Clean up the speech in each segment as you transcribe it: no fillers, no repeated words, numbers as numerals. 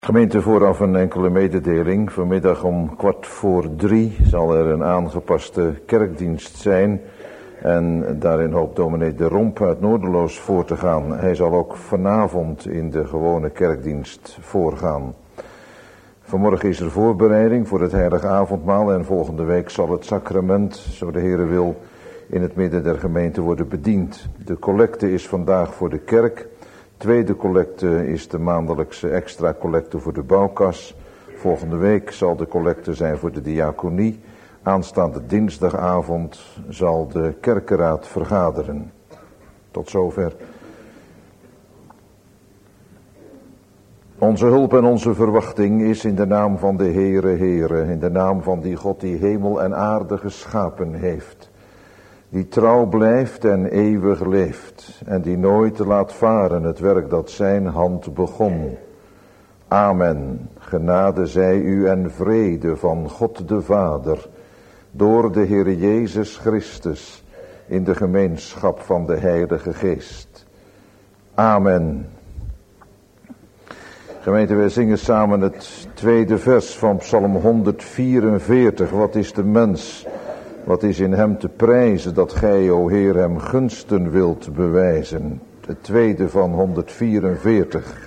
Gemeente, vooraf een enkele mededeling. Vanmiddag om 2:15 zal er een aangepaste kerkdienst zijn. En daarin hoopt dominee De Romp uit Noorderloos voor te gaan. Hij zal ook vanavond in de gewone kerkdienst voorgaan. Vanmorgen is er voorbereiding voor het heilige avondmaal. En volgende week zal het sacrament, zo de Heere wil, in het midden der gemeente worden bediend. De collecte is vandaag voor de kerk. Tweede collecte is de maandelijkse extra collecte voor de bouwkas. Volgende week zal de collecte zijn voor de diaconie. Aanstaande dinsdagavond zal de kerkenraad vergaderen. Tot zover. Onze hulp en onze verwachting is in de naam van de Heere, in de naam van die God die hemel en aarde geschapen heeft. Die trouw blijft en eeuwig leeft en die nooit laat varen het werk dat zijn hand begon. Amen. Genade zij u en vrede van God de Vader, door de Heer Jezus Christus, in de gemeenschap van de Heilige Geest. Amen. Gemeente, wij zingen samen het tweede vers van Psalm 144. Wat is de mens? Wat is in hem te prijzen dat gij, o Heer, hem gunsten wilt bewijzen? Het tweede van 144.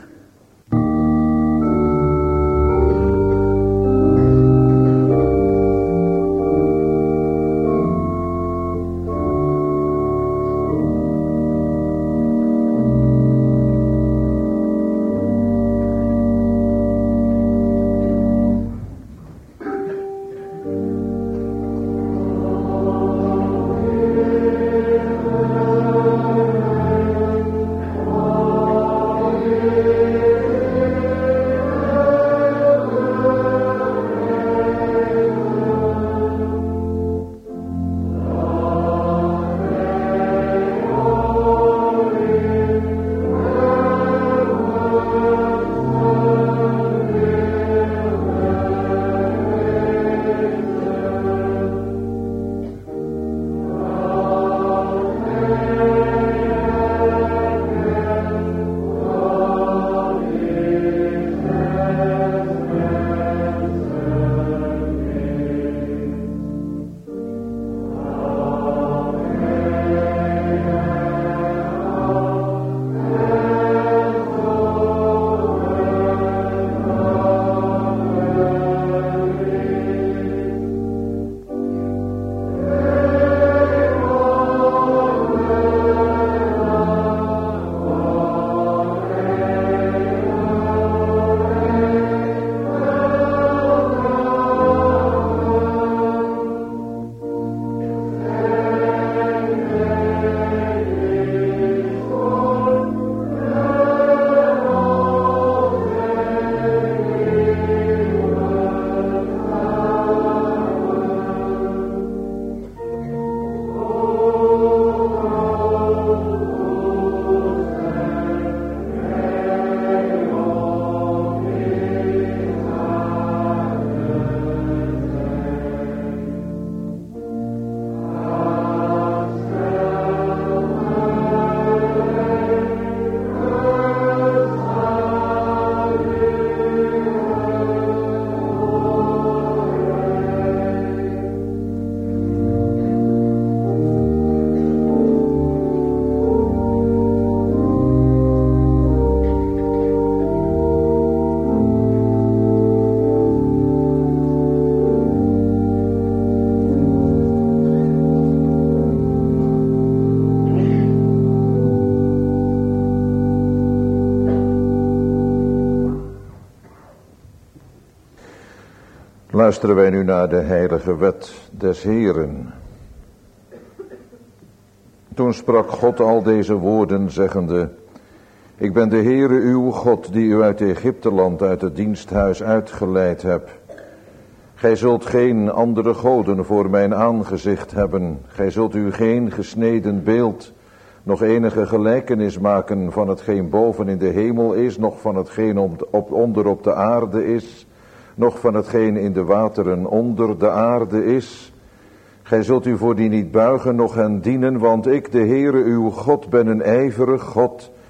Luisteren wij nu naar de heilige wet des Heeren. Toen sprak God al deze woorden, zeggende: Ik ben de Heere uw God, die u uit Egypteland, uit het diensthuis uitgeleid heb. Gij zult geen andere goden voor mijn aangezicht hebben. Gij zult u geen gesneden beeld, nog enige gelijkenis maken van hetgeen boven in de hemel is, nog van hetgeen onder op de aarde is, nog van hetgeen in de wateren onder de aarde is. Gij zult u voor die niet buigen, noch hen dienen, want ik, de Heere uw God, ben een ijverig God,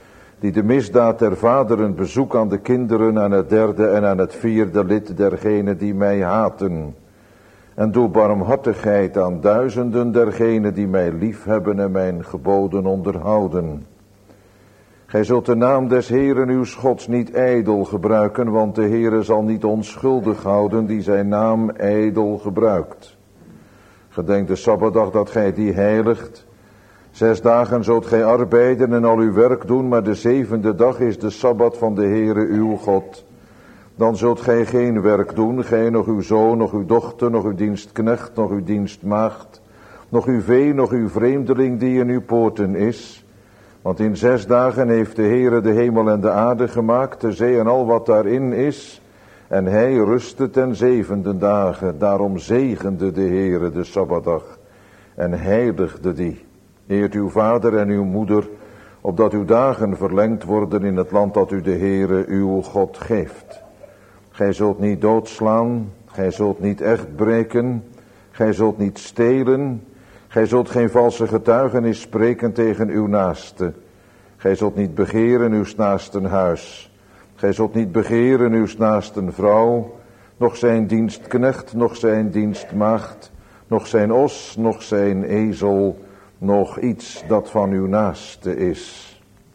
die de misdaad der vaderen bezoek aan de kinderen, aan het derde en aan het vierde lid dergenen die mij haten. En doe barmhartigheid aan duizenden dergenen die mij liefhebben en mijn geboden onderhouden. Gij zult de naam des Heeren uws Gods niet ijdel gebruiken, want de Heere zal niet onschuldig houden die zijn naam ijdel gebruikt. Gedenk de Sabbatdag dat gij die heiligt. 6 dagen zult gij arbeiden en al uw werk doen, maar de 7e dag is de Sabbat van de Heere uw God. Dan zult gij geen werk doen, gij, nog uw zoon, nog uw dochter, nog uw dienstknecht, nog uw dienstmaagd, nog uw vee, nog uw vreemdeling die in uw poorten is. Want in 6 dagen heeft de Heere de hemel en de aarde gemaakt, de zee en al wat daarin is. En hij rustte ten 7e dagen, daarom zegende de Heere de Sabbatdag en heiligde die. Eert uw vader en uw moeder, opdat uw dagen verlengd worden in het land dat u de Heere uw God geeft. Gij zult niet doodslaan, gij zult niet echt breken, gij zult niet stelen, gij zult geen valse getuigenis spreken tegen uw naaste. Gij zult niet begeren uws naasten huis. Gij zult niet begeren uws naasten vrouw, noch zijn dienstknecht, noch zijn dienstmaagd, noch zijn os, noch zijn ezel, noch iets dat van uw naaste is.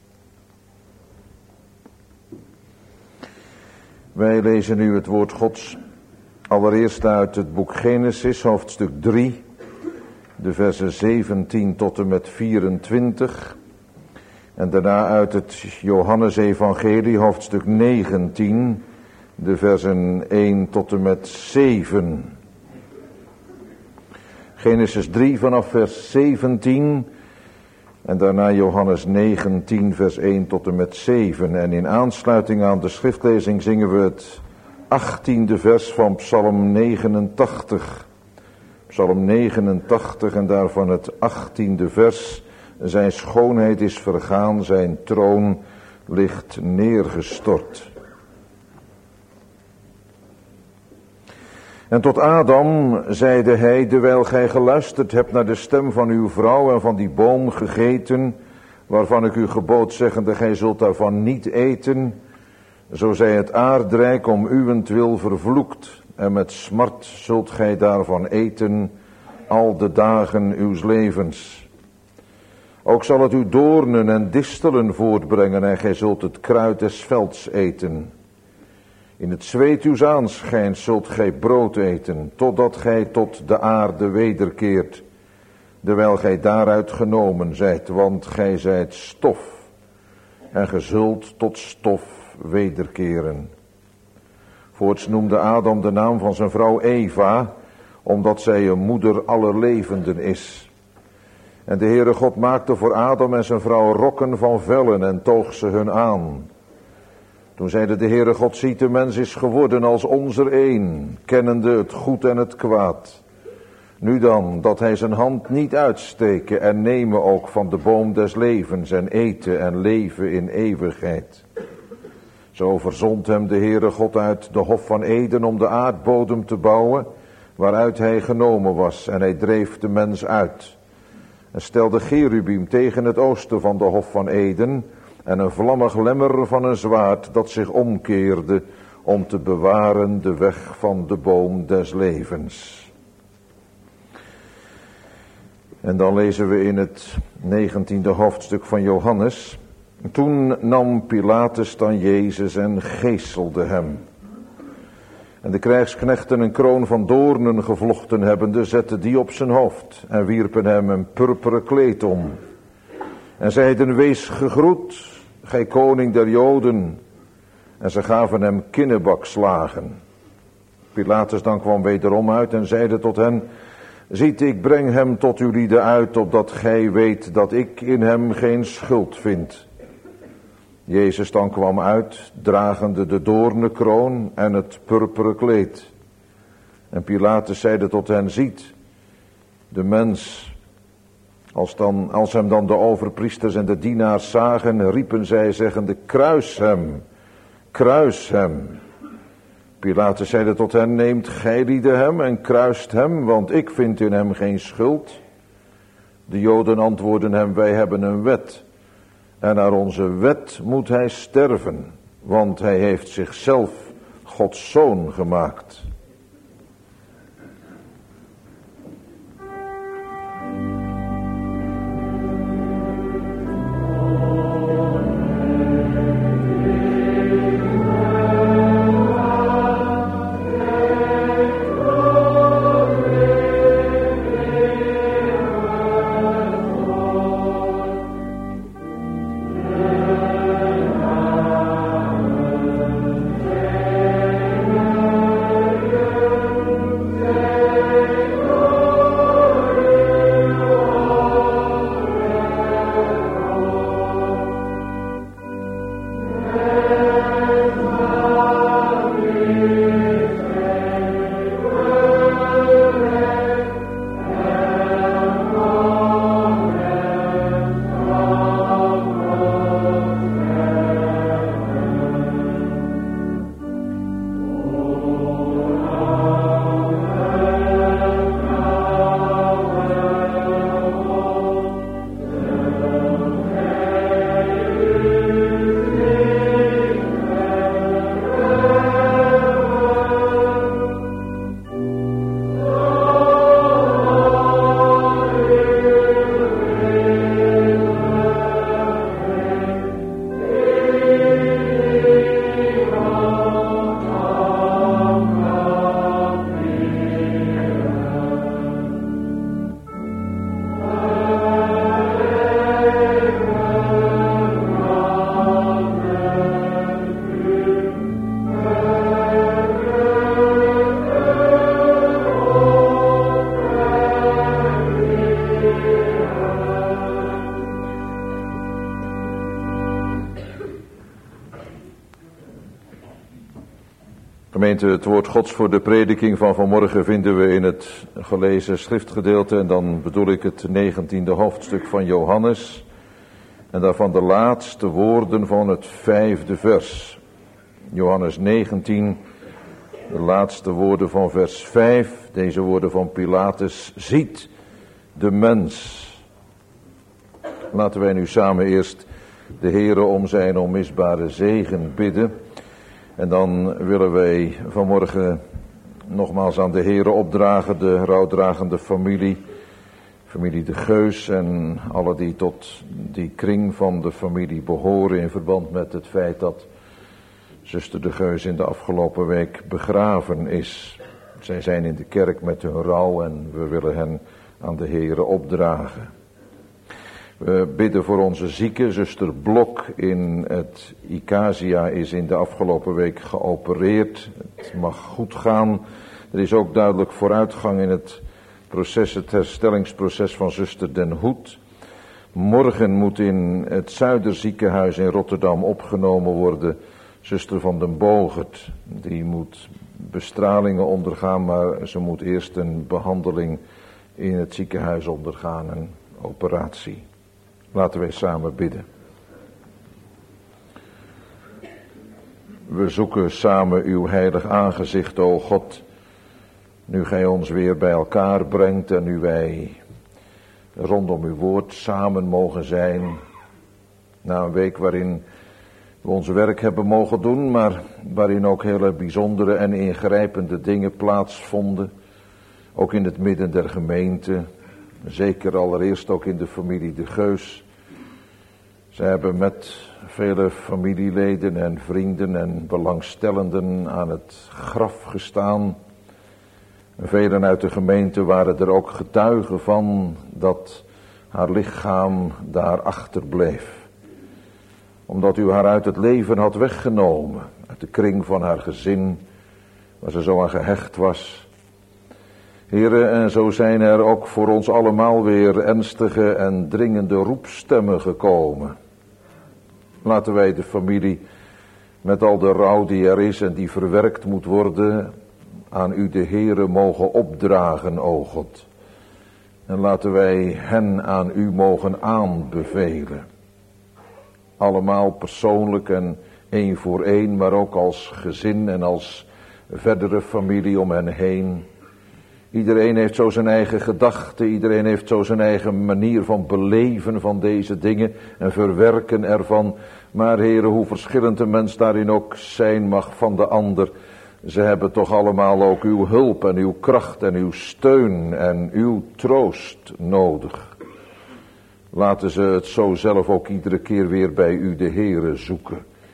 Wij lezen nu het woord Gods, allereerst uit het boek Genesis, hoofdstuk 3, de versen 17 tot en met 24. En daarna uit het Johannesevangelie, hoofdstuk 19, de versen 1 tot en met 7. Genesis 3 vanaf vers 17 en daarna Johannes 19 vers 1 tot en met 7. En in aansluiting aan de schriftlezing zingen we het 18e vers van Psalm 89. Psalm 89 en daarvan het 18e vers. Zijn schoonheid is vergaan, zijn troon ligt neergestort. En tot Adam zeide hij, dewijl gij geluisterd hebt naar de stem van uw vrouw en van die boom gegeten, waarvan ik u gebood zeggende, gij zult daarvan niet eten, zo zij het aardrijk om uwentwil vervloekt, en met smart zult gij daarvan eten al de dagen uws levens. Ook zal het u doornen en distelen voortbrengen, en gij zult het kruid des velds eten. In het zweet uws aanschijns zult gij brood eten, totdat gij tot de aarde wederkeert, terwijl gij daaruit genomen zijt, want gij zijt stof, en ge zult tot stof wederkeren. Voorts noemde Adam de naam van zijn vrouw Eva, omdat zij een moeder aller levenden is. En de Heere God maakte voor Adam en zijn vrouw rokken van vellen en toog ze hun aan. Toen zeide de Heere God, ziet de mens is geworden als onzer een, kennende het goed en het kwaad. Nu dan, dat hij zijn hand niet uitsteken en nemen ook van de boom des levens en eten en leven in eeuwigheid. Zo verzond hem de Heere God uit de hof van Eden om de aardbodem te bouwen, waaruit hij genomen was, en hij dreef de mens uit. En stelde Cherubim tegen het oosten van de hof van Eden, en een vlammig lemmer van een zwaard dat zich omkeerde om te bewaren de weg van de boom des levens. En dan lezen we in het 19e hoofdstuk van Johannes. Toen nam Pilatus dan Jezus en geeselde hem. En de krijgsknechten een kroon van doornen gevlochten hebbende, zetten die op zijn hoofd en wierpen hem een purperen kleed om. En zeiden, wees gegroet, gij koning der Joden. En ze gaven hem kinnebakslagen. Pilatus dan kwam wederom uit en zeide tot hen, ziet, ik breng hem tot uw lieden uit, opdat gij weet dat ik in hem geen schuld vind. Jezus dan kwam uit, dragende de doornenkroon en het purperen kleed. En Pilatus zeide tot hen, ziet, de mens. Als hem dan de overpriesters en de dienaars zagen, riepen zij zeggende, kruis hem, kruis hem. Pilatus zeide tot hen, neemt gij lieden hem en kruist hem, want ik vind in hem geen schuld. De Joden antwoordden hem, wij hebben een wet. En naar onze wet moet hij sterven, want hij heeft zichzelf Gods zoon gemaakt. Gemeente, het woord Gods voor de prediking van vanmorgen vinden we in het gelezen schriftgedeelte. En dan bedoel ik het 19e hoofdstuk van Johannes. En daarvan de laatste woorden van het 5e vers. Johannes 19, de laatste woorden van vers 5. Deze woorden van Pilatus. Ziet de mens. Laten wij nu samen eerst de Heere om zijn onmisbare zegen bidden. En dan willen wij vanmorgen nogmaals aan de Heere opdragen, de rouwdragende familie De Geus en alle die tot die kring van de familie behoren in verband met het feit dat zuster De Geus in de afgelopen week begraven is. Zij zijn in de kerk met hun rouw en we willen hen aan de Heere opdragen. We bidden voor onze zieke. Zuster Blok in het Icasia is in de afgelopen week geopereerd. Het mag goed gaan. Er is ook duidelijk vooruitgang in het herstellingsproces van zuster Den Hoed. Morgen moet in het Zuiderziekenhuis in Rotterdam opgenomen worden zuster Van den Bogert. Die moet bestralingen ondergaan, maar ze moet eerst een behandeling in het ziekenhuis ondergaan, een operatie. Laten wij samen bidden. We zoeken samen uw heilig aangezicht, o God, nu gij ons weer bij elkaar brengt en nu wij rondom uw woord samen mogen zijn. Na een week waarin we ons werk hebben mogen doen, maar waarin ook hele bijzondere en ingrijpende dingen plaatsvonden. Ook in het midden der gemeente. Zeker allereerst ook in de familie De Geus. Ze hebben met vele familieleden en vrienden en belangstellenden aan het graf gestaan. Velen uit de gemeente waren er ook getuigen van dat haar lichaam daar achterbleef. Omdat u haar uit het leven had weggenomen, uit de kring van haar gezin, waar ze zo aan gehecht was. Here, en zo zijn er ook voor ons allemaal weer ernstige en dringende roepstemmen gekomen. Laten wij de familie met al de rouw die er is en die verwerkt moet worden, aan u de Heere mogen opdragen, o God. En laten wij hen aan u mogen aanbevelen. Allemaal persoonlijk en één voor één, maar ook als gezin en als verdere familie om hen heen. Iedereen heeft zo zijn eigen gedachten, iedereen heeft zo zijn eigen manier van beleven van deze dingen en verwerken ervan. Maar Heere, hoe verschillend een mens daarin ook zijn mag van de ander, ze hebben toch allemaal ook uw hulp en uw kracht en uw steun en uw troost nodig. Laten ze het zo zelf ook iedere keer weer bij u de Heere zoeken.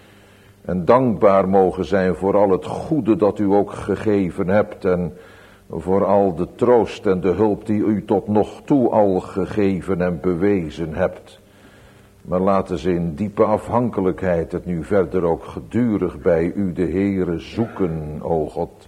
En dankbaar mogen zijn voor al het goede dat u ook gegeven hebt en voor al de troost en de hulp die u tot nog toe al gegeven en bewezen hebt. Maar laten ze in diepe afhankelijkheid het nu verder ook gedurig bij u de Heere zoeken, o God.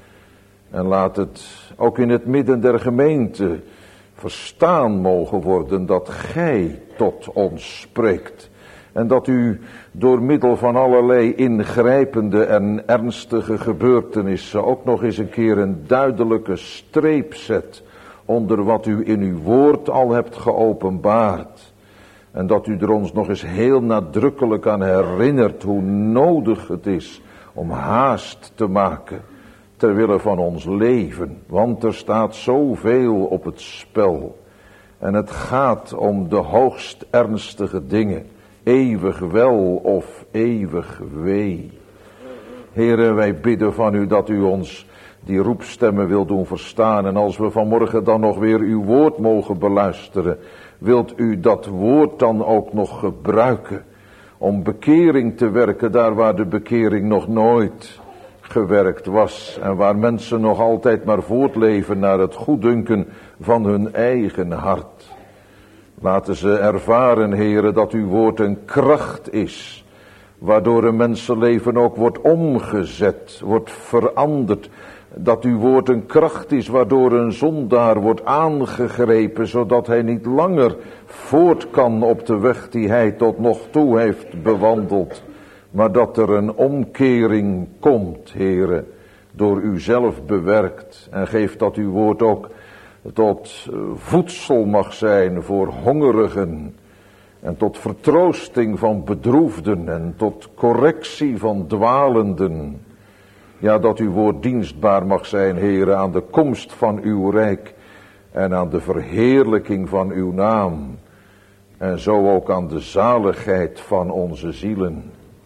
En laat het ook in het midden der gemeente verstaan mogen worden dat gij tot ons spreekt. En dat u door middel van allerlei ingrijpende en ernstige gebeurtenissen ook nog eens een keer een duidelijke streep zet onder wat u in uw woord al hebt geopenbaard. En dat u er ons nog eens heel nadrukkelijk aan herinnert hoe nodig het is om haast te maken ter wille van ons leven. Want er staat zoveel op het spel. En het gaat om de hoogst ernstige dingen. Eeuwig wel of eeuwig wee. Heere, wij bidden van u dat u ons die roepstemmen wil doen verstaan. En als we vanmorgen dan nog weer uw woord mogen beluisteren, wilt u dat woord dan ook nog gebruiken om bekering te werken daar waar de bekering nog nooit gewerkt was. En waar mensen nog altijd maar voortleven naar het goeddunken van hun eigen hart. Laten ze ervaren, Heere, dat uw woord een kracht is, waardoor een mensenleven ook wordt omgezet, wordt veranderd. Dat uw woord een kracht is, waardoor een zondaar wordt aangegrepen, zodat hij niet langer voort kan op de weg die hij tot nog toe heeft bewandeld. Maar dat er een omkering komt, Heere, door u zelf bewerkt. En geeft dat uw woord ook tot voedsel mag zijn voor hongerigen. En tot vertroosting van bedroefden en tot correctie van dwalenden. Ja, dat uw woord dienstbaar mag zijn, Heere, aan de komst van uw rijk en aan de verheerlijking van uw naam. En zo ook aan de zaligheid van onze zielen.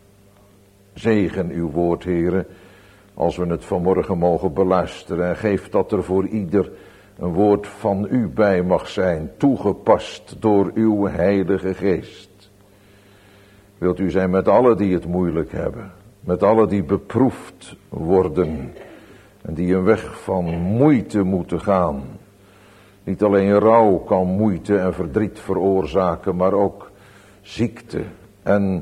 Zegen uw woord, Heere, als we het vanmorgen mogen beluisteren. En geef dat er voor ieder een woord van u bij mag zijn, toegepast door uw heilige geest. Wilt u zijn met allen die het moeilijk hebben, met allen die beproefd worden en die een weg van moeite moeten gaan. Niet alleen rouw kan moeite en verdriet veroorzaken, maar ook ziekte en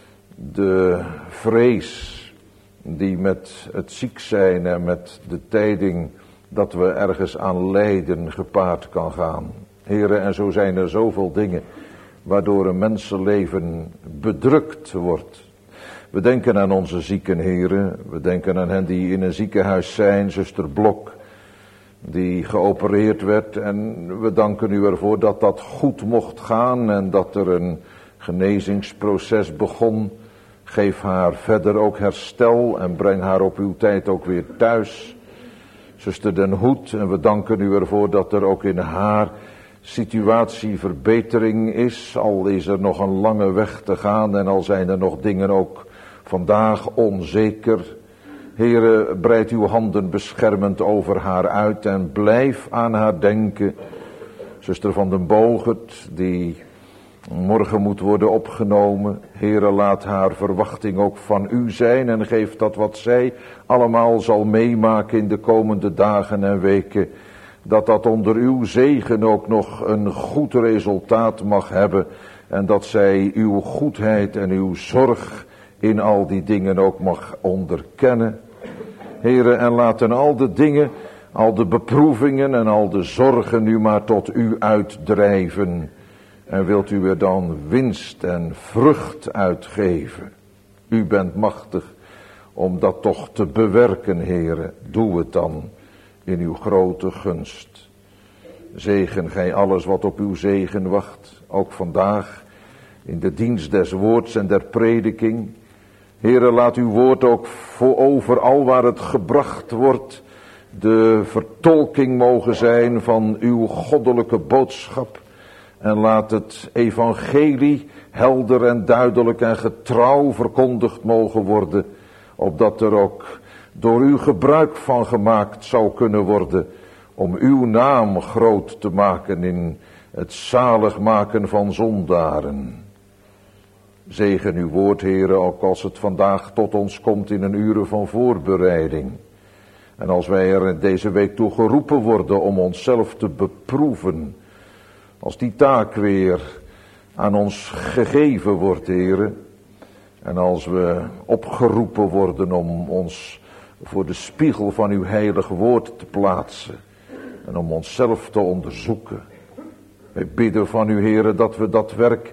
de vrees die met het ziek zijn en met de tijding dat we ergens aan lijden gepaard kan gaan. Heere, en zo zijn er zoveel dingen waardoor een mensenleven bedrukt wordt. We denken aan onze zieken, Heere. We denken aan hen die in een ziekenhuis zijn, zuster Blok, die geopereerd werd. En we danken u ervoor dat dat goed mocht gaan en dat er een genezingsproces begon. Geef haar verder ook herstel en breng haar op uw tijd ook weer thuis. Zuster Den Hoed, en we danken u ervoor dat er ook in haar situatie verbetering is. Al is er nog een lange weg te gaan en al zijn er nog dingen ook vandaag onzeker. Heere, breid uw handen beschermend over haar uit en blijf aan haar denken. Zuster van den Bogert, die morgen moet worden opgenomen. Heere, laat haar verwachting ook van u zijn en geef dat wat zij allemaal zal meemaken in de komende dagen en weken, dat dat onder uw zegen ook nog een goed resultaat mag hebben en dat zij uw goedheid en uw zorg in al die dingen ook mag onderkennen. Heere, en laten al de dingen, al de beproevingen en al de zorgen nu maar tot u uitdrijven. En wilt u er dan winst en vrucht uitgeven. U bent machtig om dat toch te bewerken, Heere. Doe het dan in uw grote gunst. Zegen gij alles wat op uw zegen wacht. Ook vandaag in de dienst des woords en der prediking. Heere, laat uw woord ook voor overal waar het gebracht wordt de vertolking mogen zijn van uw goddelijke boodschap. En laat het evangelie helder en duidelijk en getrouw verkondigd mogen worden, opdat er ook door u gebruik van gemaakt zou kunnen worden om uw naam groot te maken in het zalig maken van zondaren. Zegen uw woord, Heere, ook als het vandaag tot ons komt in een uren van voorbereiding. En als wij er deze week toe geroepen worden om onszelf te beproeven, als die taak weer aan ons gegeven wordt, Heere, en als we opgeroepen worden om ons voor de spiegel van uw heilig woord te plaatsen en om onszelf te onderzoeken. Wij bidden van u, Heere, dat we dat werk,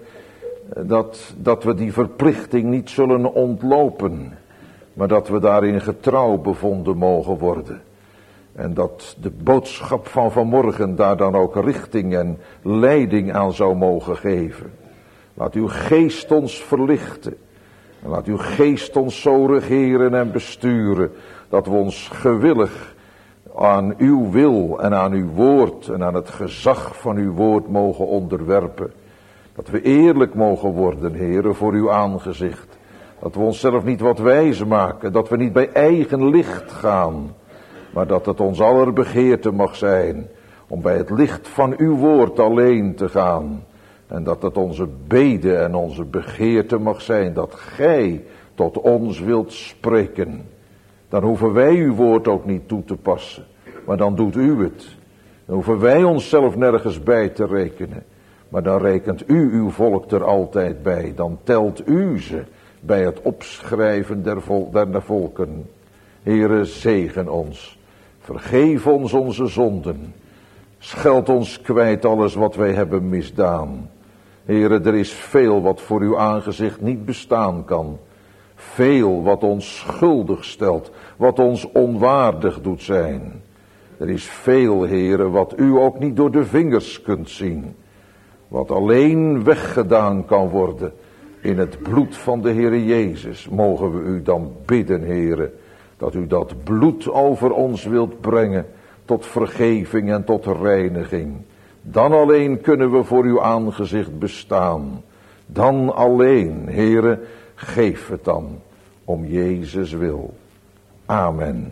dat we die verplichting niet zullen ontlopen, maar dat we daarin getrouw bevonden mogen worden. En dat de boodschap van vanmorgen daar dan ook richting en leiding aan zou mogen geven. Laat uw geest ons verlichten. En laat uw geest ons zo regeren en besturen, dat we ons gewillig aan uw wil en aan uw woord en aan het gezag van uw woord mogen onderwerpen. Dat we eerlijk mogen worden, Heere, voor uw aangezicht. Dat we onszelf niet wat wijs maken, dat we niet bij eigen licht gaan, maar dat het ons aller begeerte mag zijn om bij het licht van uw woord alleen te gaan. En dat het onze bede en onze begeerte mag zijn dat gij tot ons wilt spreken. Dan hoeven wij uw woord ook niet toe te passen, maar dan doet u het. Dan hoeven wij onszelf nergens bij te rekenen, maar dan rekent u uw volk er altijd bij. Dan telt u ze bij het opschrijven der volken. Heere, zegen ons. Vergeef ons onze zonden. Scheld ons kwijt alles wat wij hebben misdaan. Heere, er is veel wat voor uw aangezicht niet bestaan kan. Veel wat ons schuldig stelt, wat ons onwaardig doet zijn. Er is veel, Heere, wat u ook niet door de vingers kunt zien. Wat alleen weggedaan kan worden in het bloed van de Heere Jezus. Mogen we u dan bidden, Heere, dat u dat bloed over ons wilt brengen tot vergeving en tot reiniging. Dan alleen kunnen we voor uw aangezicht bestaan. Dan alleen, Heere, geef het dan om Jezus wil. Amen.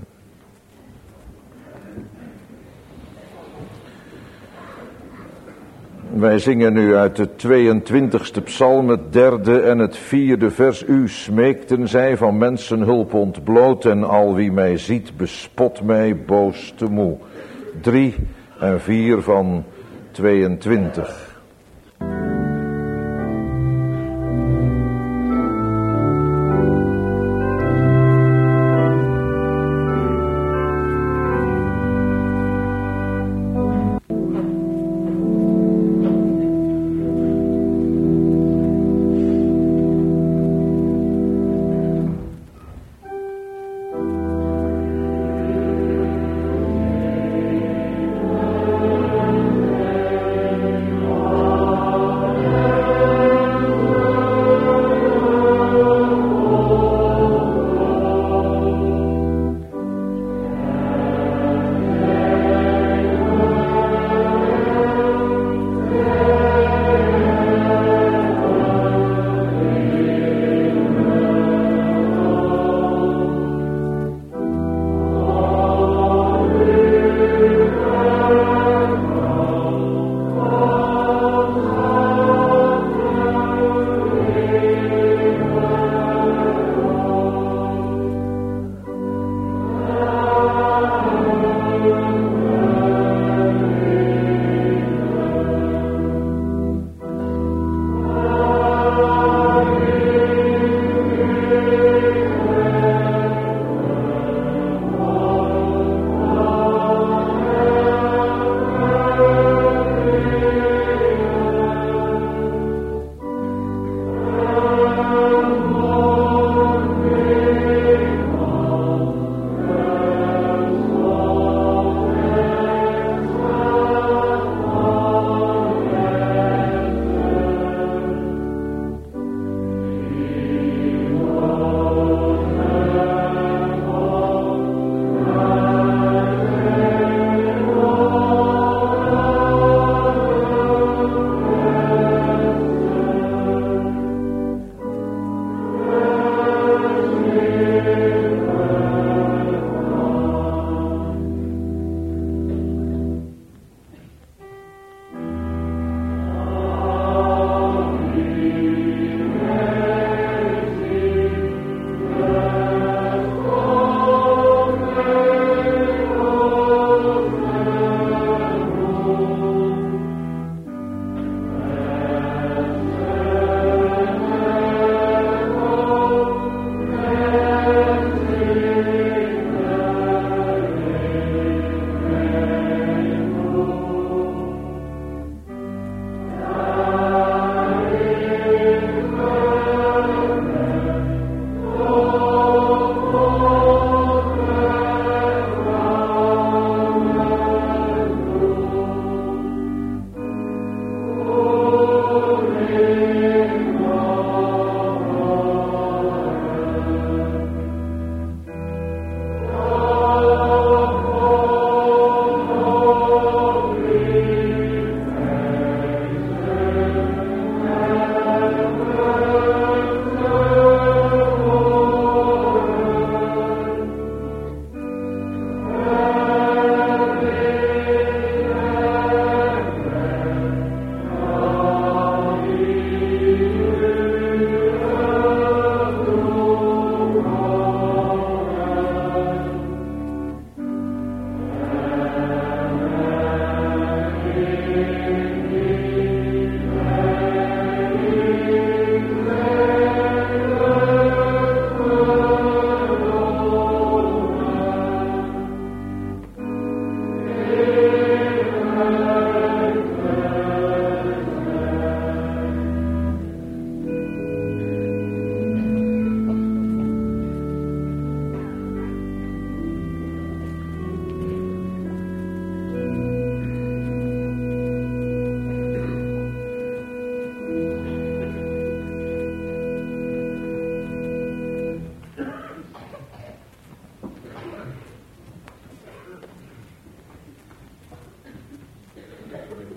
Wij zingen nu uit de 22e psalm, het 3e en het 4e vers. U smeekten zij van mensen hulp ontbloot en al wie mij ziet bespot mij boos te moe. 3 en 4 van 22.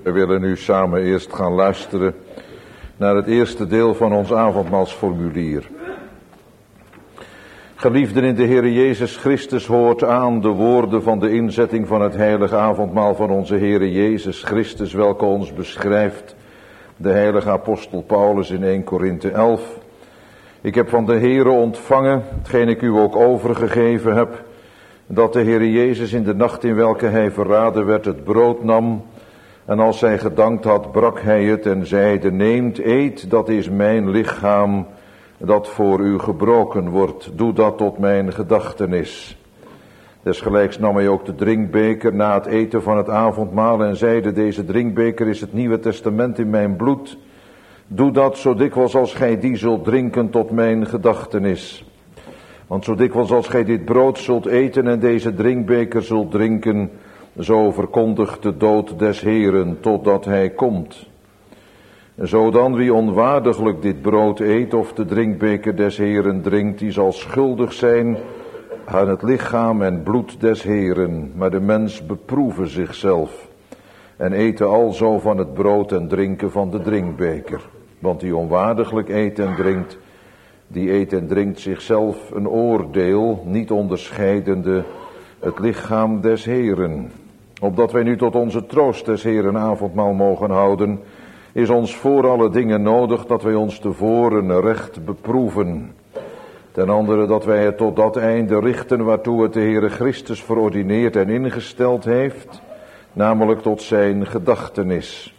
We willen nu samen eerst gaan luisteren naar het eerste deel van ons avondmaalsformulier. Geliefden in de Heer Jezus Christus, hoort aan de woorden van de inzetting van het heilige avondmaal van onze Heer Jezus Christus, welke ons beschrijft de heilige apostel Paulus in 1 Korinthe 11. Ik heb van de Heere ontvangen, hetgeen ik u ook overgegeven heb, dat de Heer Jezus in de nacht in welke hij verraden werd het brood nam, en als hij gedankt had, brak hij het en zeide: neemt, eet, dat is mijn lichaam, dat voor u gebroken wordt. Doe dat tot mijn gedachtenis. Desgelijks nam hij ook de drinkbeker na het eten van het avondmaal en zeide: deze drinkbeker is het Nieuwe Testament in mijn bloed. Doe dat zo dikwijls als gij die zult drinken tot mijn gedachtenis. Want zo dikwijls als gij dit brood zult eten en deze drinkbeker zult drinken, zo verkondigt de dood des Heeren totdat hij komt. Zo dan wie onwaardiglijk dit brood eet of de drinkbeker des Heeren drinkt, die zal schuldig zijn aan het lichaam en bloed des Heeren. Maar de mens beproeve zichzelf en eten alzo van het brood en drinken van de drinkbeker. Want die onwaardiglijk eet en drinkt, die eet en drinkt zichzelf een oordeel, niet onderscheidende het lichaam des Heeren. Opdat wij nu tot onze troost des Heeren avondmaal mogen houden, is ons voor alle dingen nodig dat wij ons tevoren recht beproeven. Ten andere dat wij het tot dat einde richten waartoe het de Heere Christus verordineerd en ingesteld heeft, namelijk tot zijn gedachtenis.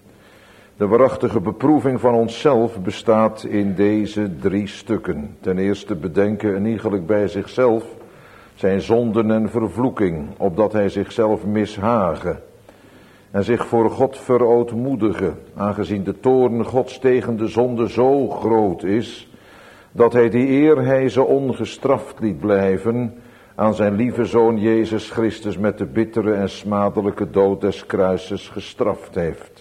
De waarachtige beproeving van onszelf bestaat in deze 3 stukken. Ten eerste bedenken en iegelijk bij zichzelf zijn zonden en vervloeking, opdat hij zichzelf mishagen en zich voor God verootmoedigen, aangezien de toorn Gods tegen de zonde zo groot is, dat hij die eer hij ze ongestraft liet blijven, aan zijn lieve Zoon Jezus Christus met de bittere en smadelijke dood des kruises gestraft heeft.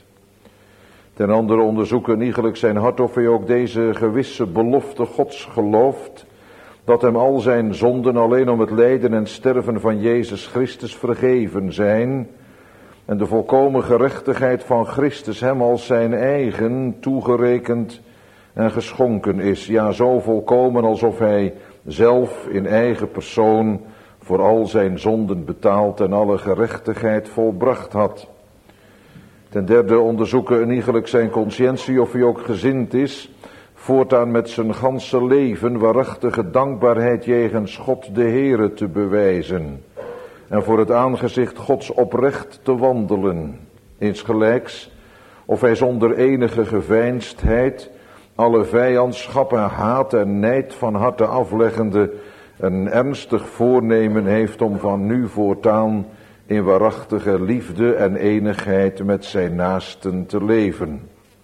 Ten andere onderzoeken iegelijk zijn hart of hij ook deze gewisse belofte Gods gelooft, dat hem al zijn zonden alleen om het lijden en sterven van Jezus Christus vergeven zijn, en de volkomen gerechtigheid van Christus hem als zijn eigen toegerekend en geschonken is. Ja, zo volkomen alsof hij zelf in eigen persoon voor al zijn zonden betaald en alle gerechtigheid volbracht had. Ten derde onderzoeken iegelijk zijn conscientie of hij ook gezind is voortaan met zijn ganse leven waarachtige dankbaarheid jegens God de Heere te bewijzen en voor het aangezicht Gods oprecht te wandelen. Insgelijks of hij zonder enige geveinsdheid alle vijandschap en haat en nijd van harte afleggende een ernstig voornemen heeft om van nu voortaan in waarachtige liefde en eenigheid met zijn naasten te leven.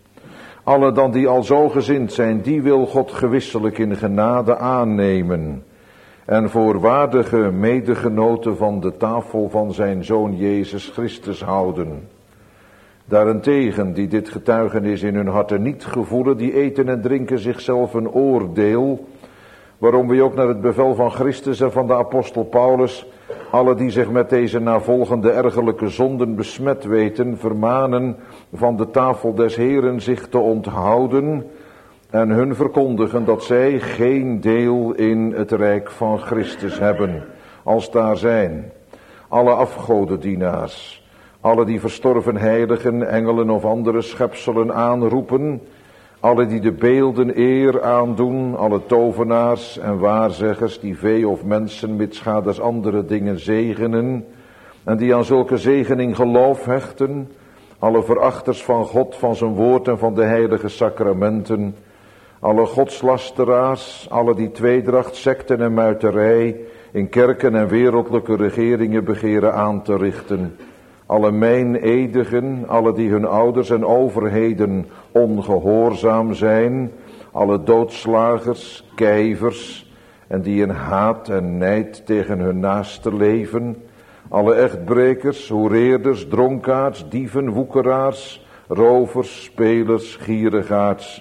Alle dan die al zo gezind zijn, die wil God gewisselijk in genade aannemen en voor waardige medegenoten van de tafel van zijn Zoon Jezus Christus houden. Daarentegen, die dit getuigenis in hun harten niet gevoelen, die eten en drinken zichzelf een oordeel, waarom we ook naar het bevel van Christus en van de apostel Paulus, alle die zich met deze navolgende ergerlijke zonden besmet weten, vermanen van de tafel des Heeren zich te onthouden en hun verkondigen dat zij geen deel in het rijk van Christus hebben, als daar zijn alle afgodendienaars, alle die verstorven heiligen, engelen of andere schepselen aanroepen, alle die de beelden eer aandoen, alle tovenaars en waarzeggers die vee of mensen mitsgaders andere dingen zegenen en die aan zulke zegening geloof hechten, alle verachters van God, van zijn woord en van de heilige sacramenten, alle godslasteraars, alle die tweedracht, sekten en muiterij in kerken en wereldlijke regeringen begeren aan te richten, alle meinedigen, alle die hun ouders en overheden ongehoorzaam zijn, alle doodslagers, kijvers en die in haat en nijd tegen hun naaste leven, alle echtbrekers, hoereerders, dronkaards, dieven, woekeraars, rovers, spelers, gierigaards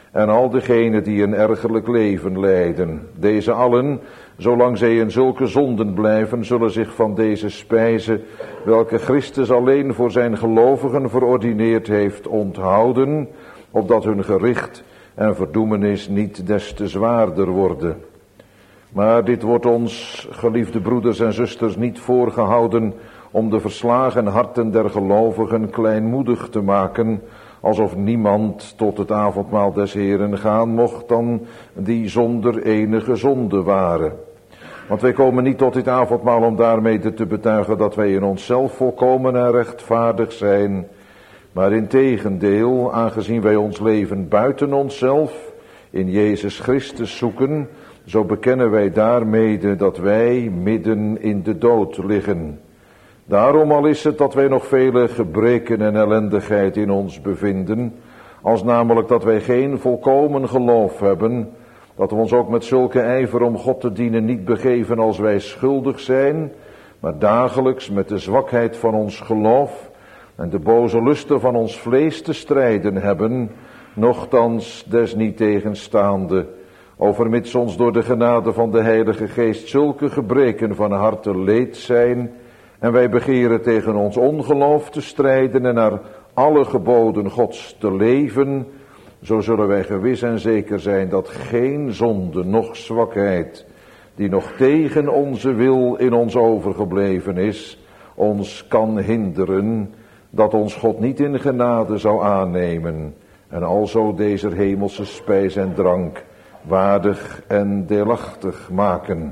en al degenen die een ergerlijk leven leiden. Deze allen, zolang zij in zulke zonden blijven, zullen zich van deze spijze, welke Christus alleen voor zijn gelovigen verordineerd heeft, onthouden, opdat hun gericht en verdoemenis niet des te zwaarder worden. Maar dit wordt ons, geliefde broeders en zusters, niet voorgehouden om de verslagen harten der gelovigen kleinmoedig te maken, alsof niemand tot het avondmaal des Heren gaan mocht dan die zonder enige zonde waren. Want wij komen niet tot dit avondmaal om daarmee te betuigen dat wij in onszelf volkomen en rechtvaardig zijn, maar integendeel, aangezien wij ons leven buiten onszelf in Jezus Christus zoeken, zo bekennen wij daarmede dat wij midden in de dood liggen. Daarom al is het dat wij nog vele gebreken en ellendigheid in ons bevinden, als namelijk dat wij geen volkomen geloof hebben, dat we ons ook met zulke ijver om God te dienen niet begeven als wij schuldig zijn, maar dagelijks met de zwakheid van ons geloof en de boze lusten van ons vlees te strijden hebben, nochtans desniettegenstaande, overmits ons door de genade van de Heilige Geest zulke gebreken van harte leed zijn, en wij begeren tegen ons ongeloof te strijden en naar alle geboden Gods te leven, zo zullen wij gewis en zeker zijn dat geen zonde, noch zwakheid, die nog tegen onze wil in ons overgebleven is, ons kan hinderen, dat ons God niet in genade zou aannemen, en alzo deze hemelse spijs en drank waardig en deelachtig maken.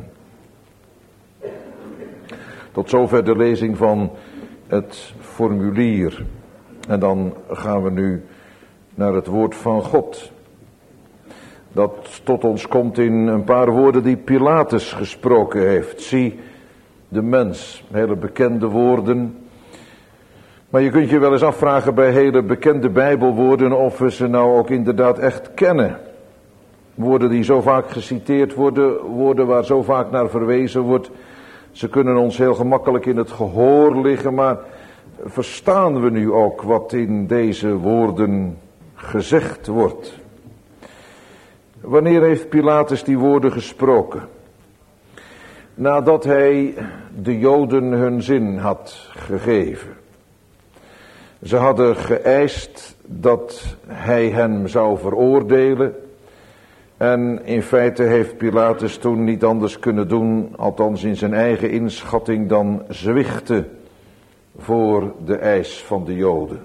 Tot zover de lezing van het formulier. En dan gaan we nu naar het woord van God. Dat tot ons komt in een paar woorden die Pilatus gesproken heeft. Zie de mens, hele bekende woorden. Maar je kunt je wel eens afvragen bij hele bekende Bijbelwoorden of we ze nou ook inderdaad echt kennen. Woorden die zo vaak geciteerd worden, woorden waar zo vaak naar verwezen wordt. Ze kunnen ons heel gemakkelijk in het gehoor liggen, maar verstaan we nu ook wat in deze woorden gezegd wordt? Wanneer heeft Pilatus die woorden gesproken? Nadat hij de Joden hun zin had gegeven. Ze hadden geëist dat hij hen zou veroordelen. En in feite heeft Pilatus toen niet anders kunnen doen, althans in zijn eigen inschatting, dan zwichten voor de eis van de Joden.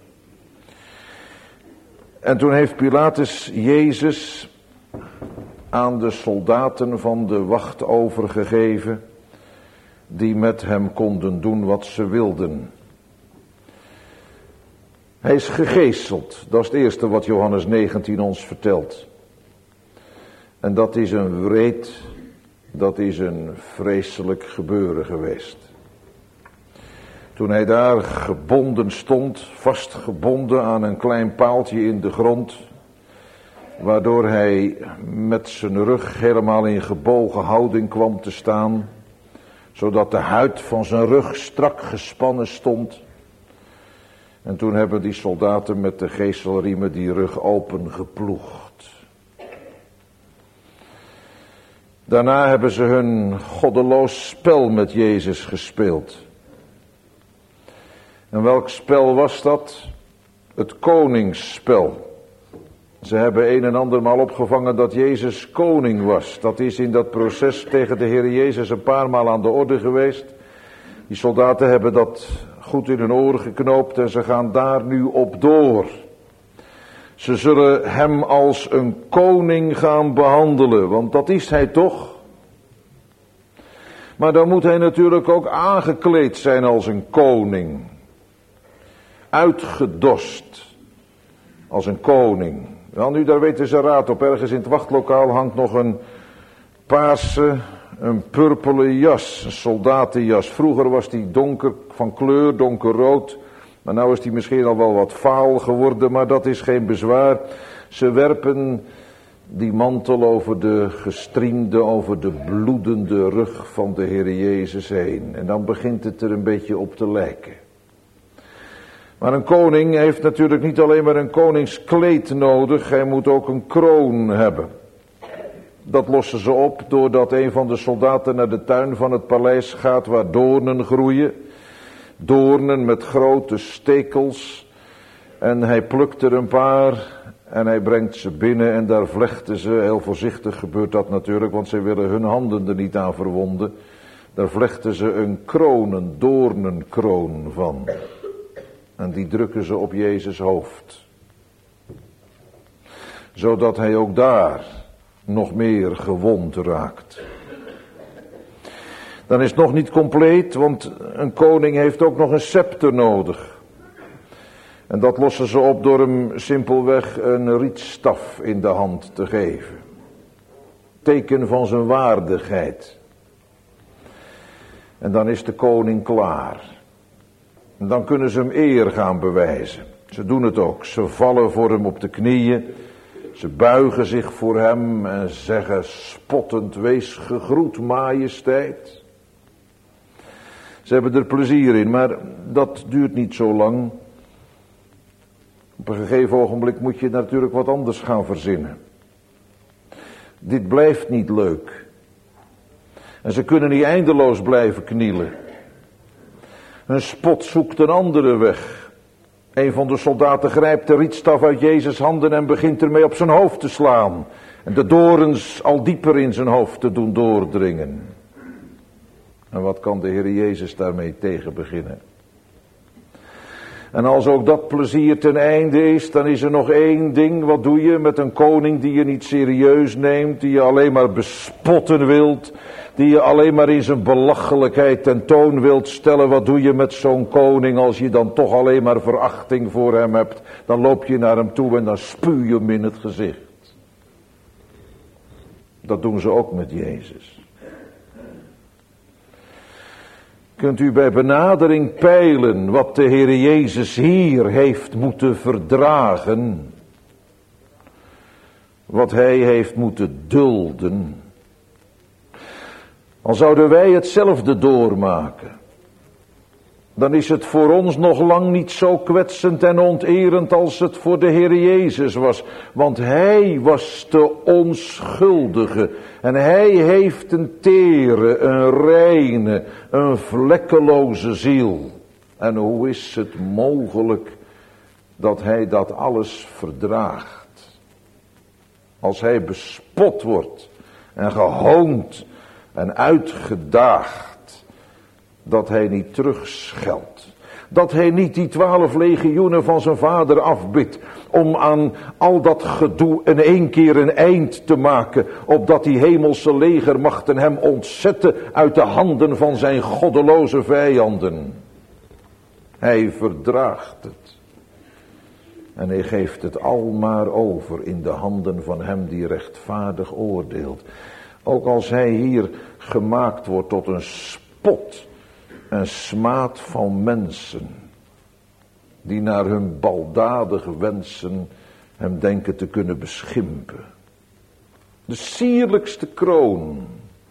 En toen heeft Pilatus Jezus aan de soldaten van de wacht overgegeven, die met hem konden doen wat ze wilden. Hij is gegezeld, dat is het eerste wat Johannes 19 ons vertelt. En dat is een wreed, dat is een vreselijk gebeuren geweest. Toen hij daar gebonden stond, vastgebonden aan een klein paaltje in de grond, waardoor hij met zijn rug helemaal in gebogen houding kwam te staan, zodat de huid van zijn rug strak gespannen stond. En toen hebben die soldaten met de geeselriemen die rug opengeploegd. Daarna hebben ze hun goddeloos spel met Jezus gespeeld. En welk spel was dat? Het koningsspel. Ze hebben een en andermaal opgevangen dat Jezus koning was. Dat is in dat proces tegen de Heer Jezus een paar maal aan de orde geweest. Die soldaten hebben dat goed in hun oren geknoopt en ze gaan daar nu op door. Ze zullen hem als een koning gaan behandelen, want dat is hij toch. Maar dan moet hij natuurlijk ook aangekleed zijn als een koning. Uitgedost als een koning. Wel nu, daar weten ze raad op. Ergens in het wachtlokaal hangt nog een paarse, een purperen jas, een soldatenjas. Vroeger was die donker van kleur, donkerrood. Maar nou is die misschien al wel wat vaal geworden, maar dat is geen bezwaar. Ze werpen die mantel over de gestriemde, over de bloedende rug van de Heer Jezus heen. En dan begint het er een beetje op te lijken. Maar een koning heeft natuurlijk niet alleen maar een koningskleed nodig, hij moet ook een kroon hebben. Dat lossen ze op doordat een van de soldaten naar de tuin van het paleis gaat waar doornen groeien. Doornen met grote stekels. En hij plukt er een paar en hij brengt ze binnen en daar vlechten ze. Heel voorzichtig gebeurt dat natuurlijk, want ze willen hun handen er niet aan verwonden. Daar vlechten ze een kroon, een doornenkroon van. En die drukken ze op Jezus hoofd. Zodat hij ook daar nog meer gewond raakt. Dan is het nog niet compleet, want een koning heeft ook nog een scepter nodig. En dat lossen ze op door hem simpelweg een rietstaf in de hand te geven. Teken van zijn waardigheid. En dan is de koning klaar. En dan kunnen ze hem eer gaan bewijzen. Ze doen het ook. Ze vallen voor hem op de knieën. Ze buigen zich voor hem en zeggen spottend: wees gegroet, majesteit. Ze hebben er plezier in, maar dat duurt niet zo lang. Op een gegeven ogenblik moet je natuurlijk wat anders gaan verzinnen. Dit blijft niet leuk. En ze kunnen niet eindeloos blijven knielen. Een spot zoekt een andere weg. Een van de soldaten grijpt de rietstaf uit Jezus' handen en begint ermee op zijn hoofd te slaan. En de dorens al dieper in zijn hoofd te doen doordringen. En wat kan de Heer Jezus daarmee tegen beginnen? En als ook dat plezier ten einde is, dan is er nog één ding. Wat doe je met een koning die je niet serieus neemt, die je alleen maar bespotten wilt, die je alleen maar in zijn belachelijkheid tentoon wilt stellen? Wat doe je met zo'n koning als je dan toch alleen maar verachting voor hem hebt? Dan loop je naar hem toe en dan spuw je hem in het gezicht. Dat doen ze ook met Jezus. Kunt u bij benadering peilen wat de Heer Jezus hier heeft moeten verdragen? Wat hij heeft moeten dulden? Al zouden wij hetzelfde doormaken, dan is het voor ons nog lang niet zo kwetsend en onterend als het voor de Heer Jezus was. Want hij was de onschuldige. En hij heeft een tere, een reine, een vlekkeloze ziel. En hoe is het mogelijk dat hij dat alles verdraagt? Als hij bespot wordt en gehoond en uitgedaagd, dat hij niet terugscheldt. Dat hij niet die 12 legioenen van zijn vader afbidt, om aan al dat gedoe in één keer een eind te maken, opdat die hemelse legermachten hem ontzetten uit de handen van zijn goddeloze vijanden. Hij verdraagt het. En hij geeft het almaar over in de handen van hem die rechtvaardig oordeelt. Ook als hij hier gemaakt wordt tot een spot, een smaad van mensen, die naar hun baldadige wensen hem denken te kunnen beschimpen. De sierlijkste kroon.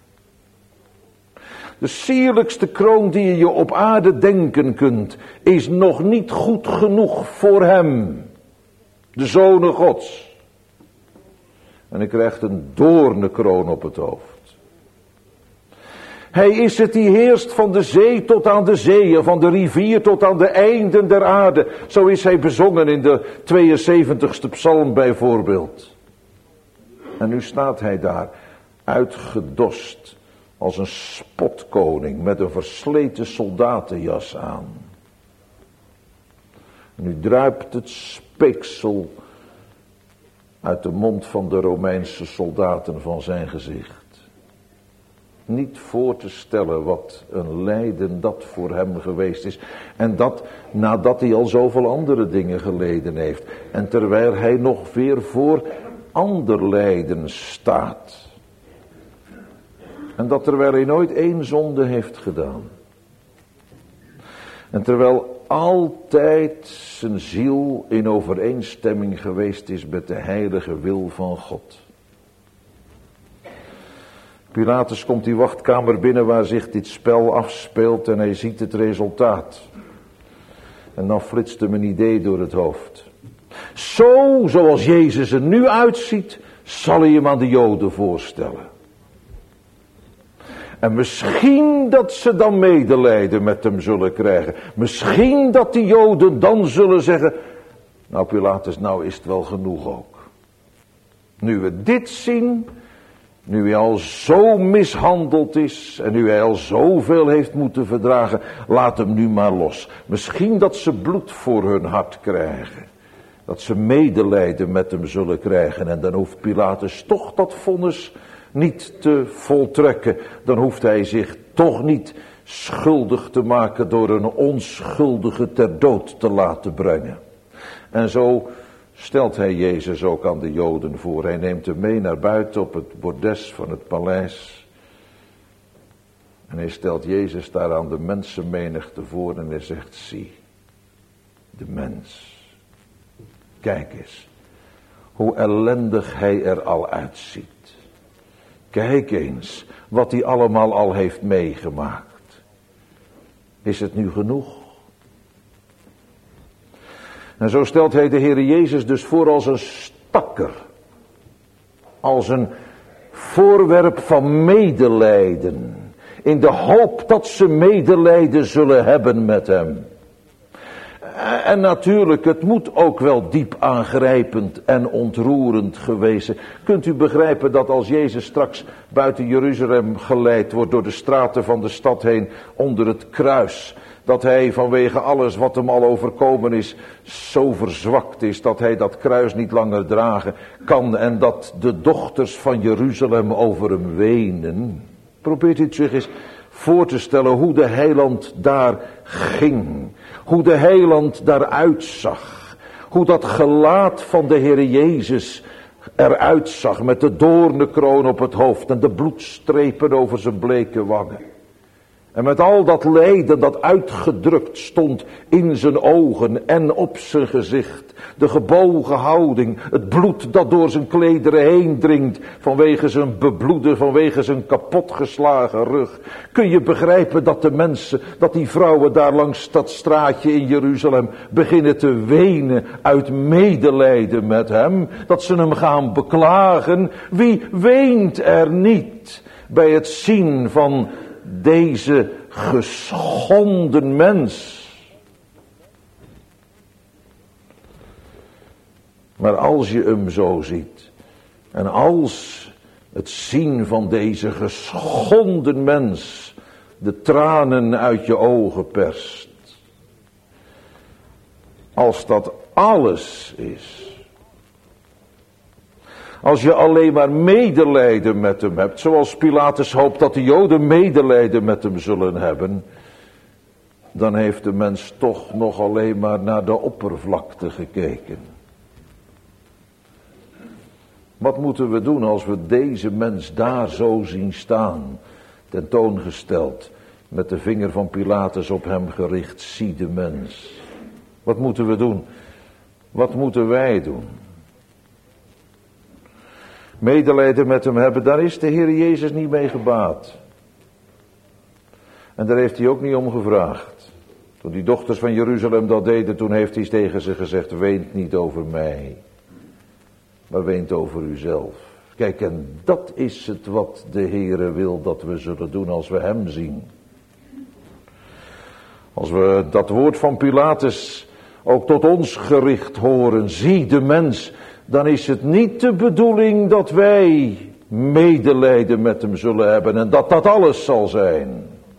De sierlijkste kroon die je op aarde denken kunt, is nog niet goed genoeg voor hem. De Zonen Gods. En hij krijgt een doornenkroon op het hoofd. Hij is het die heerst van de zee tot aan de zeeën, van de rivier tot aan de einden der aarde. Zo is hij bezongen in de 72e psalm bijvoorbeeld. En nu staat hij daar, uitgedost als een spotkoning met een versleten soldatenjas aan. Nu druipt het speeksel uit de mond van de Romeinse soldaten van zijn gezicht. Niet voor te stellen wat een lijden dat voor hem geweest is. En dat nadat hij al zoveel andere dingen geleden heeft. En terwijl hij nog weer voor ander lijden staat. En dat terwijl hij nooit één zonde heeft gedaan. En terwijl altijd zijn ziel in overeenstemming geweest is met de heilige wil van God. Pilatus komt die wachtkamer binnen waar zich dit spel afspeelt en hij ziet het resultaat. En dan flitst hem een idee door het hoofd. Zoals Jezus er nu uitziet, zal hij hem aan de Joden voorstellen. En misschien dat ze dan medelijden met hem zullen krijgen. Misschien dat die Joden dan zullen zeggen, nou Pilatus, nou is het wel genoeg ook. Nu we dit zien, nu hij al zo mishandeld is en nu hij al zoveel heeft moeten verdragen, laat hem nu maar los. Misschien dat ze bloed voor hun hart krijgen. Dat ze medelijden met hem zullen krijgen en dan hoeft Pilatus toch dat vonnis niet te voltrekken. Dan hoeft hij zich toch niet schuldig te maken door een onschuldige ter dood te laten brengen. En zo stelt hij Jezus ook aan de Joden voor. Hij neemt hem mee naar buiten op het bordes van het paleis. En hij stelt Jezus daar aan de mensenmenigte voor en hij zegt, zie, de mens. Kijk eens, hoe ellendig hij er al uitziet. Kijk eens wat hij allemaal al heeft meegemaakt. Is het nu genoeg? En zo stelt hij de Heere Jezus dus voor als een stakker. Als een voorwerp van medelijden. In de hoop dat ze medelijden zullen hebben met hem. En natuurlijk, het moet ook wel diep aangrijpend en ontroerend geweest zijn. Kunt u begrijpen dat als Jezus straks buiten Jeruzalem geleid wordt door de straten van de stad heen onder het kruis, dat hij vanwege alles wat hem al overkomen is zo verzwakt is dat hij dat kruis niet langer dragen kan en dat de dochters van Jeruzalem over hem wenen. Probeert u zich eens voor te stellen hoe de heiland daar ging. Hoe de heiland daaruit zag. Hoe dat gelaat van de Heere Jezus eruit zag met de doornenkroon op het hoofd en de bloedstrepen over zijn bleke wangen. En met al dat lijden dat uitgedrukt stond in zijn ogen en op zijn gezicht. De gebogen houding, het bloed dat door zijn klederen heen dringt vanwege zijn bebloeden, vanwege zijn kapotgeslagen rug. Kun je begrijpen dat de mensen, dat die vrouwen daar langs dat straatje in Jeruzalem beginnen te wenen uit medelijden met hem. Dat ze hem gaan beklagen. Wie weent er niet bij het zien van deze geschonden mens? Maar als je hem zo ziet, en als het zien van deze geschonden mens de tranen uit je ogen perst, als dat alles is, als je alleen maar medelijden met hem hebt, zoals Pilatus hoopt dat de Joden medelijden met hem zullen hebben, dan heeft de mens toch nog alleen maar naar de oppervlakte gekeken. Wat moeten we doen als we deze mens daar zo zien staan, tentoongesteld, met de vinger van Pilatus op hem gericht, zie de mens. Wat moeten we doen? Wat moeten wij doen? Medelijden met hem hebben, daar is de Heer Jezus niet mee gebaat. En daar heeft hij ook niet om gevraagd. Toen die dochters van Jeruzalem dat deden, toen heeft hij tegen ze gezegd, weent niet over mij, maar weent over uzelf. Kijk, en dat is het wat de Heere wil dat we zullen doen als we hem zien. Als we dat woord van Pilatus ook tot ons gericht horen, zie de mens, dan is het niet de bedoeling dat wij medelijden met hem zullen hebben en dat dat alles zal zijn.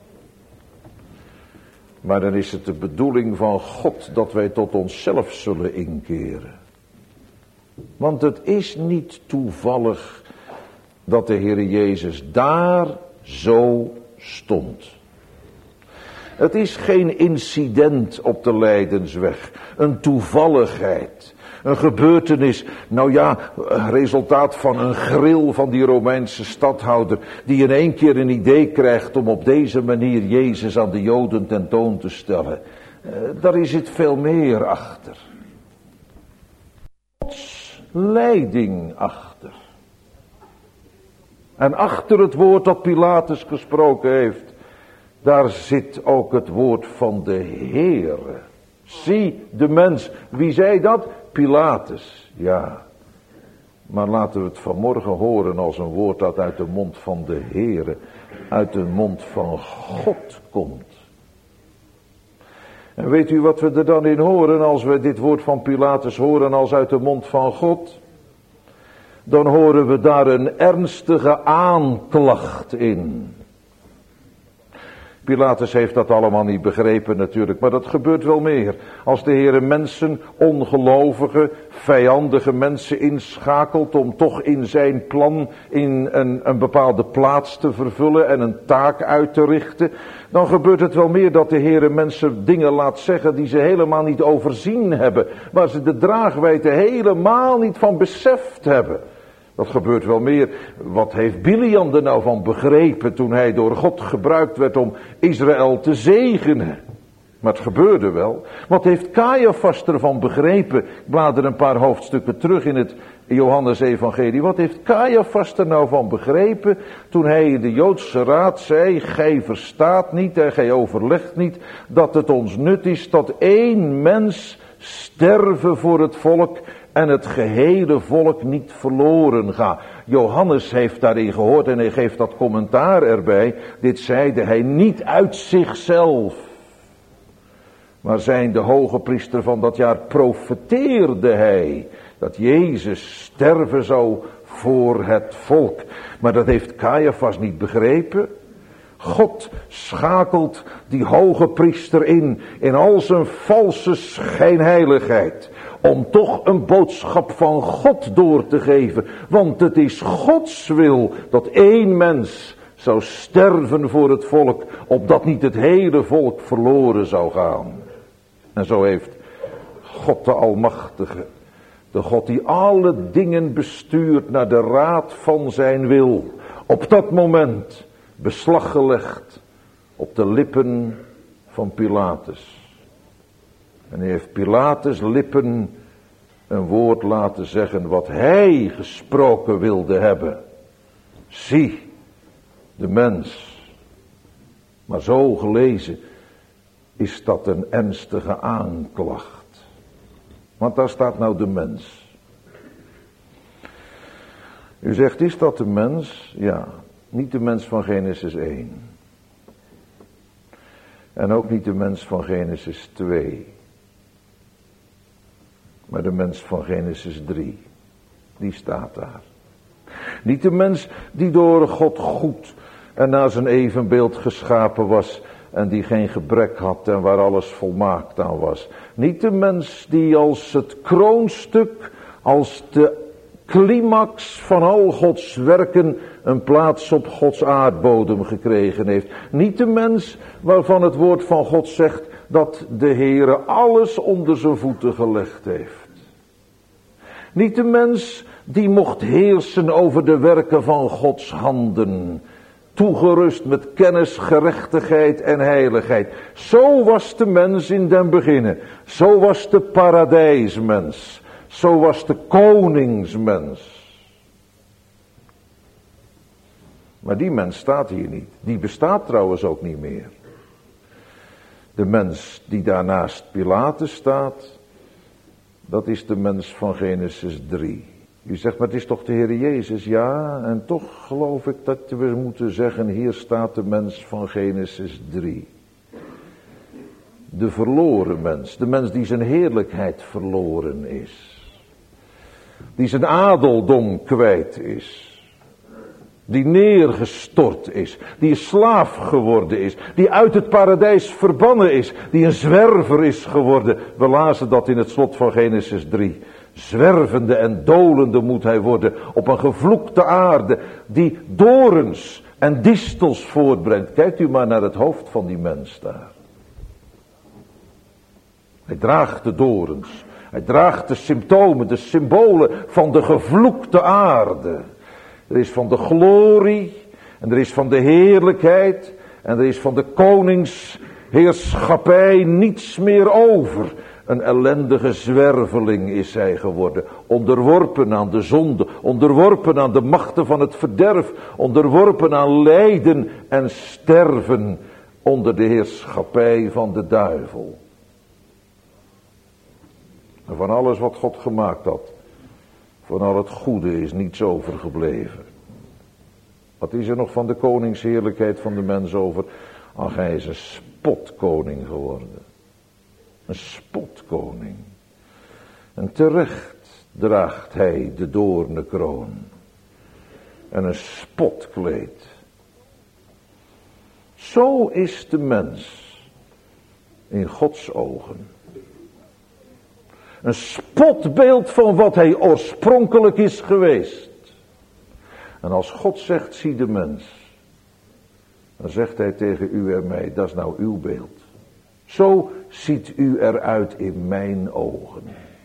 Maar dan is het de bedoeling van God dat wij tot onszelf zullen inkeren. Want het is niet toevallig dat de Heere Jezus daar zo stond. Het is geen incident op de lijdensweg, een toevalligheid, een gebeurtenis, nou ja, resultaat van een gril van die Romeinse stadhouder, die in één keer een idee krijgt om op deze manier Jezus aan de Joden tentoon te stellen. Daar is het veel meer achter. Gods leiding achter. En achter het woord dat Pilatus gesproken heeft, daar zit ook het woord van de Heere. Zie de mens. Wie zei dat? Pilatus. Ja. Maar laten we het vanmorgen horen als een woord dat uit de mond van de Heere, uit de mond van God komt. En weet u wat we er dan in horen als we dit woord van Pilatus horen als uit de mond van God? Dan horen we daar een ernstige aanklacht in. Pilatus heeft dat allemaal niet begrepen natuurlijk, maar dat gebeurt wel meer. Als de Heere mensen, ongelovige, vijandige mensen inschakelt om toch in zijn plan in een bepaalde plaats te vervullen en een taak uit te richten, dan gebeurt het wel meer dat de Heere mensen dingen laat zeggen die ze helemaal niet overzien hebben, waar ze de draagwijdte helemaal niet van beseft hebben. Dat gebeurt wel meer. Wat heeft Biliam er nou van begrepen toen hij door God gebruikt werd om Israël te zegenen? Maar het gebeurde wel. Wat heeft Caiaphas ervan begrepen? Ik blader een paar hoofdstukken terug in het Johannes-evangelie. Wat heeft Caiaphas er nou van begrepen toen hij in de Joodse raad zei: gij verstaat niet en gij overlegt niet dat het ons nut is dat één mens sterven voor het volk en het gehele volk niet verloren gaat. Johannes heeft daarin gehoord en hij geeft dat commentaar erbij. Dit zeide hij niet uit zichzelf, maar zijnde hoge priester van dat jaar profeteerde hij dat Jezus sterven zou voor het volk. Maar dat heeft Caiaphas niet begrepen. God schakelt die hoge priester in al zijn valse schijnheiligheid, om toch een boodschap van God door te geven. Want het is Gods wil dat één mens zou sterven voor het volk, opdat niet het hele volk verloren zou gaan. En zo heeft God de Almachtige, de God die alle dingen bestuurt naar de raad van zijn wil, op dat moment beslag gelegd op de lippen van Pilatus. En hij heeft Pilatus' lippen een woord laten zeggen wat hij gesproken wilde hebben. Zie, de mens. Maar zo gelezen is dat een ernstige aanklacht. Want daar staat nou de mens. U zegt, is dat de mens? Ja, niet de mens van Genesis 1. En ook niet de mens van Genesis 2. Maar de mens van Genesis 3. Die staat daar. Niet de mens die door God goed en naar zijn evenbeeld geschapen was en die geen gebrek had en waar alles volmaakt aan was. Niet de mens die als het kroonstuk, als de climax van al Gods werken een plaats op Gods aardbodem gekregen heeft. Niet de mens waarvan het woord van God zegt dat de Heere alles onder zijn voeten gelegd heeft. Niet de mens die mocht heersen over de werken van Gods handen, toegerust met kennis, gerechtigheid en heiligheid. Zo was de mens in den beginnen. Zo was de paradijsmens. Zo was de koningsmens. Maar die mens staat hier niet. Die bestaat trouwens ook niet meer. De mens die daarnaast Pilatus staat, dat is de mens van Genesis 3. U zegt, maar het is toch de Heer Jezus? Ja, en toch geloof ik dat we moeten zeggen, hier staat de mens van Genesis 3. De verloren mens, de mens die zijn heerlijkheid verloren is. Die zijn adeldom kwijt is. Die neergestort is. Die een slaaf geworden is. Die uit het paradijs verbannen is. Die een zwerver is geworden. We lazen dat in het slot van Genesis 3. Zwervende en dolende moet hij worden op een gevloekte aarde die dorens en distels voortbrengt. Kijkt u maar naar het hoofd van die mens daar. Hij draagt de dorens. Hij draagt de symptomen, de symbolen van de gevloekte aarde. Er is van de glorie en er is van de heerlijkheid en er is van de koningsheerschappij niets meer over. Een ellendige zwerveling is hij geworden, onderworpen aan de zonde, onderworpen aan de machten van het verderf, onderworpen aan lijden en sterven onder de heerschappij van de duivel. En van alles wat God gemaakt had, van al het goede is niets overgebleven. Wat is er nog van de koningsheerlijkheid van de mens over? Ach, hij is een spotkoning geworden. Een spotkoning. En terecht draagt hij de doornenkroon. En een spotkleed. Zo is de mens in Gods ogen. Een spotbeeld van wat hij oorspronkelijk is geweest. En als God zegt, zie de mens, dan zegt hij tegen u en mij, dat is nou uw beeld. Zo ziet u eruit in mijn ogen.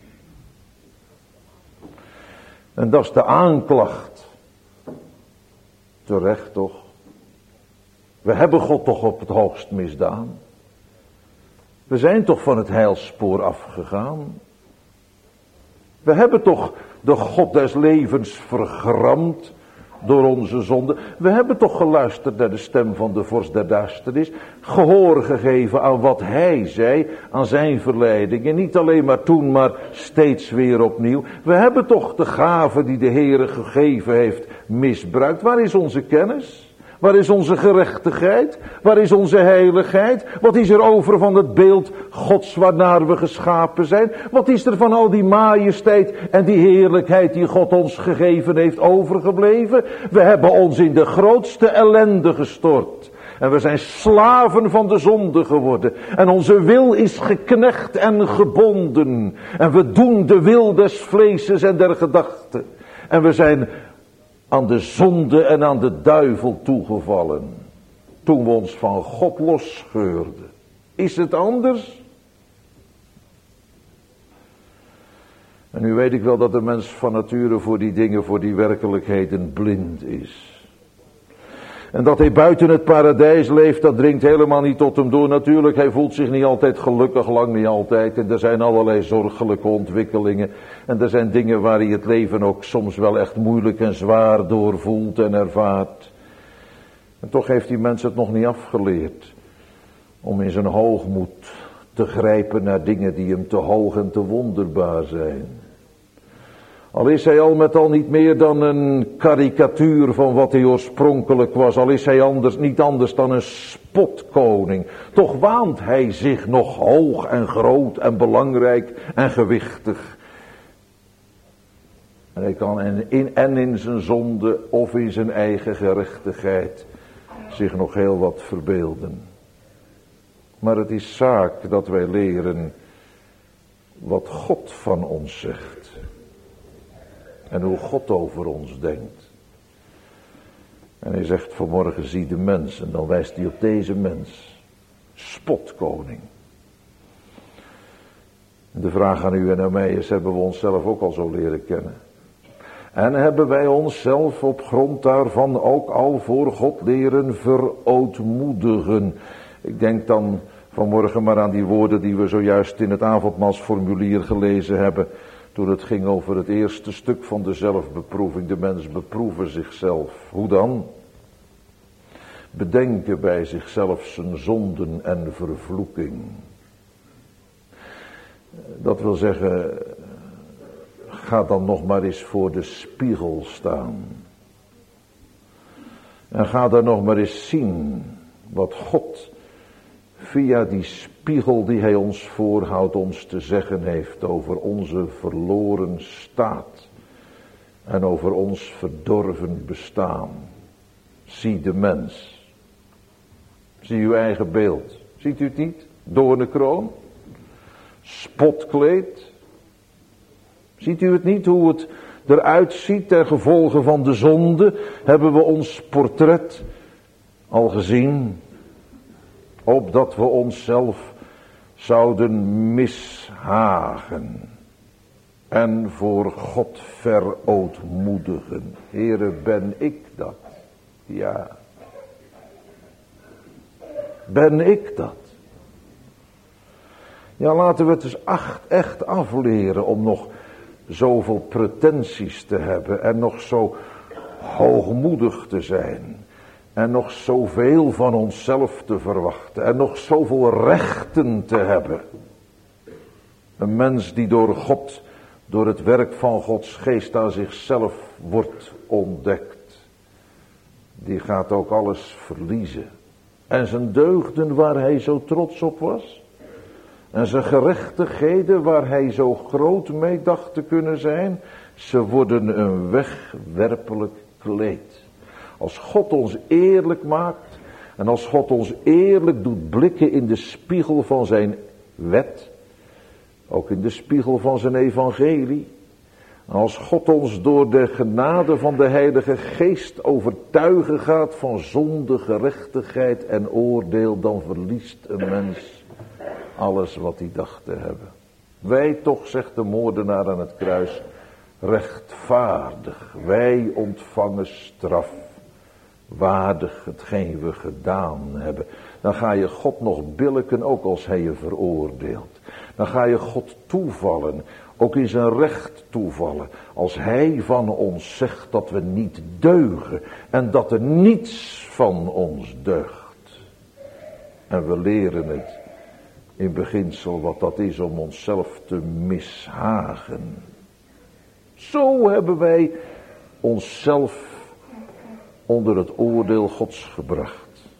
En dat is de aanklacht. Terecht toch? We hebben God toch op het hoogst misdaan. We zijn toch van het heilspoor afgegaan. We hebben toch de God des levens vergramd door onze zonde. We hebben toch geluisterd naar de stem van de vorst der duisternis. Gehoor gegeven aan wat hij zei, aan zijn verleidingen. Niet alleen maar toen, maar steeds weer opnieuw. We hebben toch de gave die de Heere gegeven heeft misbruikt. Waar is onze kennis? Waar is onze gerechtigheid? Waar is onze heiligheid? Wat is er over van het beeld Gods waarnaar we geschapen zijn? Wat is er van al die majesteit en die heerlijkheid die God ons gegeven heeft overgebleven? We hebben ons in de grootste ellende gestort. En we zijn slaven van de zonde geworden. En onze wil is geknecht en gebonden. En we doen de wil des vleeses en der gedachten. En we zijn aan de zonde en aan de duivel toegevallen. Toen we ons van God losscheurden. Is het anders? En nu weet ik wel dat de mens van nature voor die dingen, voor die werkelijkheden blind is. En dat hij buiten het paradijs leeft, dat dringt helemaal niet tot hem door. Natuurlijk, hij voelt zich niet altijd gelukkig, lang niet altijd. En er zijn allerlei zorgelijke ontwikkelingen. En er zijn dingen waar hij het leven ook soms wel echt moeilijk en zwaar door voelt en ervaart. En toch heeft die mens het nog niet afgeleerd om in zijn hoogmoed te grijpen naar dingen die hem te hoog en te wonderbaar zijn. Al is hij al met al niet meer dan een karikatuur van wat hij oorspronkelijk was. Al is hij niet anders dan een spotkoning. Toch waant hij zich nog hoog en groot en belangrijk en gewichtig. En hij kan in zijn zonde of in zijn eigen gerechtigheid zich nog heel wat verbeelden. Maar het is zaak dat wij leren wat God van ons zegt. En hoe God over ons denkt. En hij zegt vanmorgen, zie de mens. En dan wijst hij op deze mens. Spotkoning. De vraag aan u en aan mij is, hebben we onszelf ook al zo leren kennen? En hebben wij onszelf op grond daarvan ook al voor God leren verootmoedigen? Ik denk dan vanmorgen maar aan die woorden die we zojuist in het avondmaalsformulier gelezen hebben. Toen het ging over het eerste stuk van de zelfbeproeving. De mens beproeven zichzelf. Hoe dan? Bedenken bij zichzelf zijn zonden en vervloeking. Dat wil zeggen, ga dan nog maar eens voor de spiegel staan. En ga dan nog maar eens zien wat God via die spiegel die hij ons voorhoudt ons te zeggen heeft over onze verloren staat en over ons verdorven bestaan. Zie de mens. Zie uw eigen beeld. Ziet u het niet? Doornenkroon. Spotkleed. Ziet u het niet hoe het eruit ziet ten gevolge van de zonde? Hebben we ons portret al gezien? Opdat we onszelf zouden mishagen en voor God verootmoedigen. Heere, ben ik dat? Ja. Ben ik dat? Ja, laten we het dus echt afleren om nog zoveel pretenties te hebben en nog zo hoogmoedig te zijn. En nog zoveel van onszelf te verwachten. En nog zoveel rechten te hebben. Een mens die door God, door het werk van Gods geest aan zichzelf wordt ontdekt. Die gaat ook alles verliezen. En zijn deugden waar hij zo trots op was. En zijn gerechtigheden waar hij zo groot mee dacht te kunnen zijn. Ze worden een wegwerpelijk kleed. Als God ons eerlijk maakt. En als God ons eerlijk doet blikken in de spiegel van zijn wet. Ook in de spiegel van zijn evangelie. En als God ons door de genade van de Heilige Geest overtuigen gaat van zonde, gerechtigheid en oordeel. Dan verliest een mens alles wat hij dacht te hebben. Wij toch, zegt de moordenaar aan het kruis, rechtvaardig. Wij ontvangen straf. Waardig hetgeen we gedaan hebben. Dan ga je God nog billijken, ook als hij je veroordeelt. Dan ga je God toevallen, ook in zijn recht toevallen. Als hij van ons zegt dat we niet deugen en dat er niets van ons deugt. En we leren het in beginsel wat dat is om onszelf te mishagen. Zo hebben wij onszelf onder het oordeel Gods gebracht.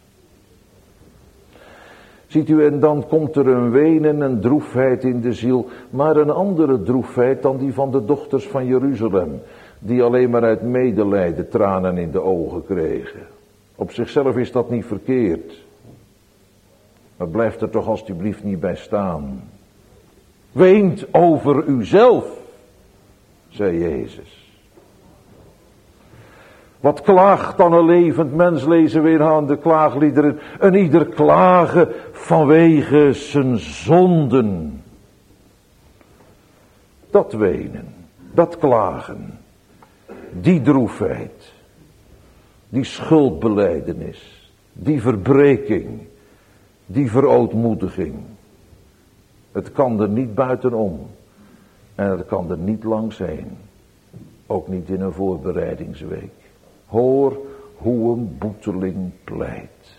Ziet u, en dan komt er een wenen en droefheid in de ziel, maar een andere droefheid dan die van de dochters van Jeruzalem, die alleen maar uit medelijden tranen in de ogen kregen. Op zichzelf is dat niet verkeerd, maar blijft er toch alstublieft niet bij staan. Weent over uzelf, zei Jezus. Wat klaagt dan een levend mens, lezen we in aan de klaagliederen. En ieder klagen vanwege zijn zonden. Dat wenen, dat klagen, die droefheid, die schuldbelijdenis, die verbreking, die verootmoediging. Het kan er niet buitenom en het kan er niet langs heen. Ook niet in een voorbereidingsweek. Hoor hoe een boeteling pleit.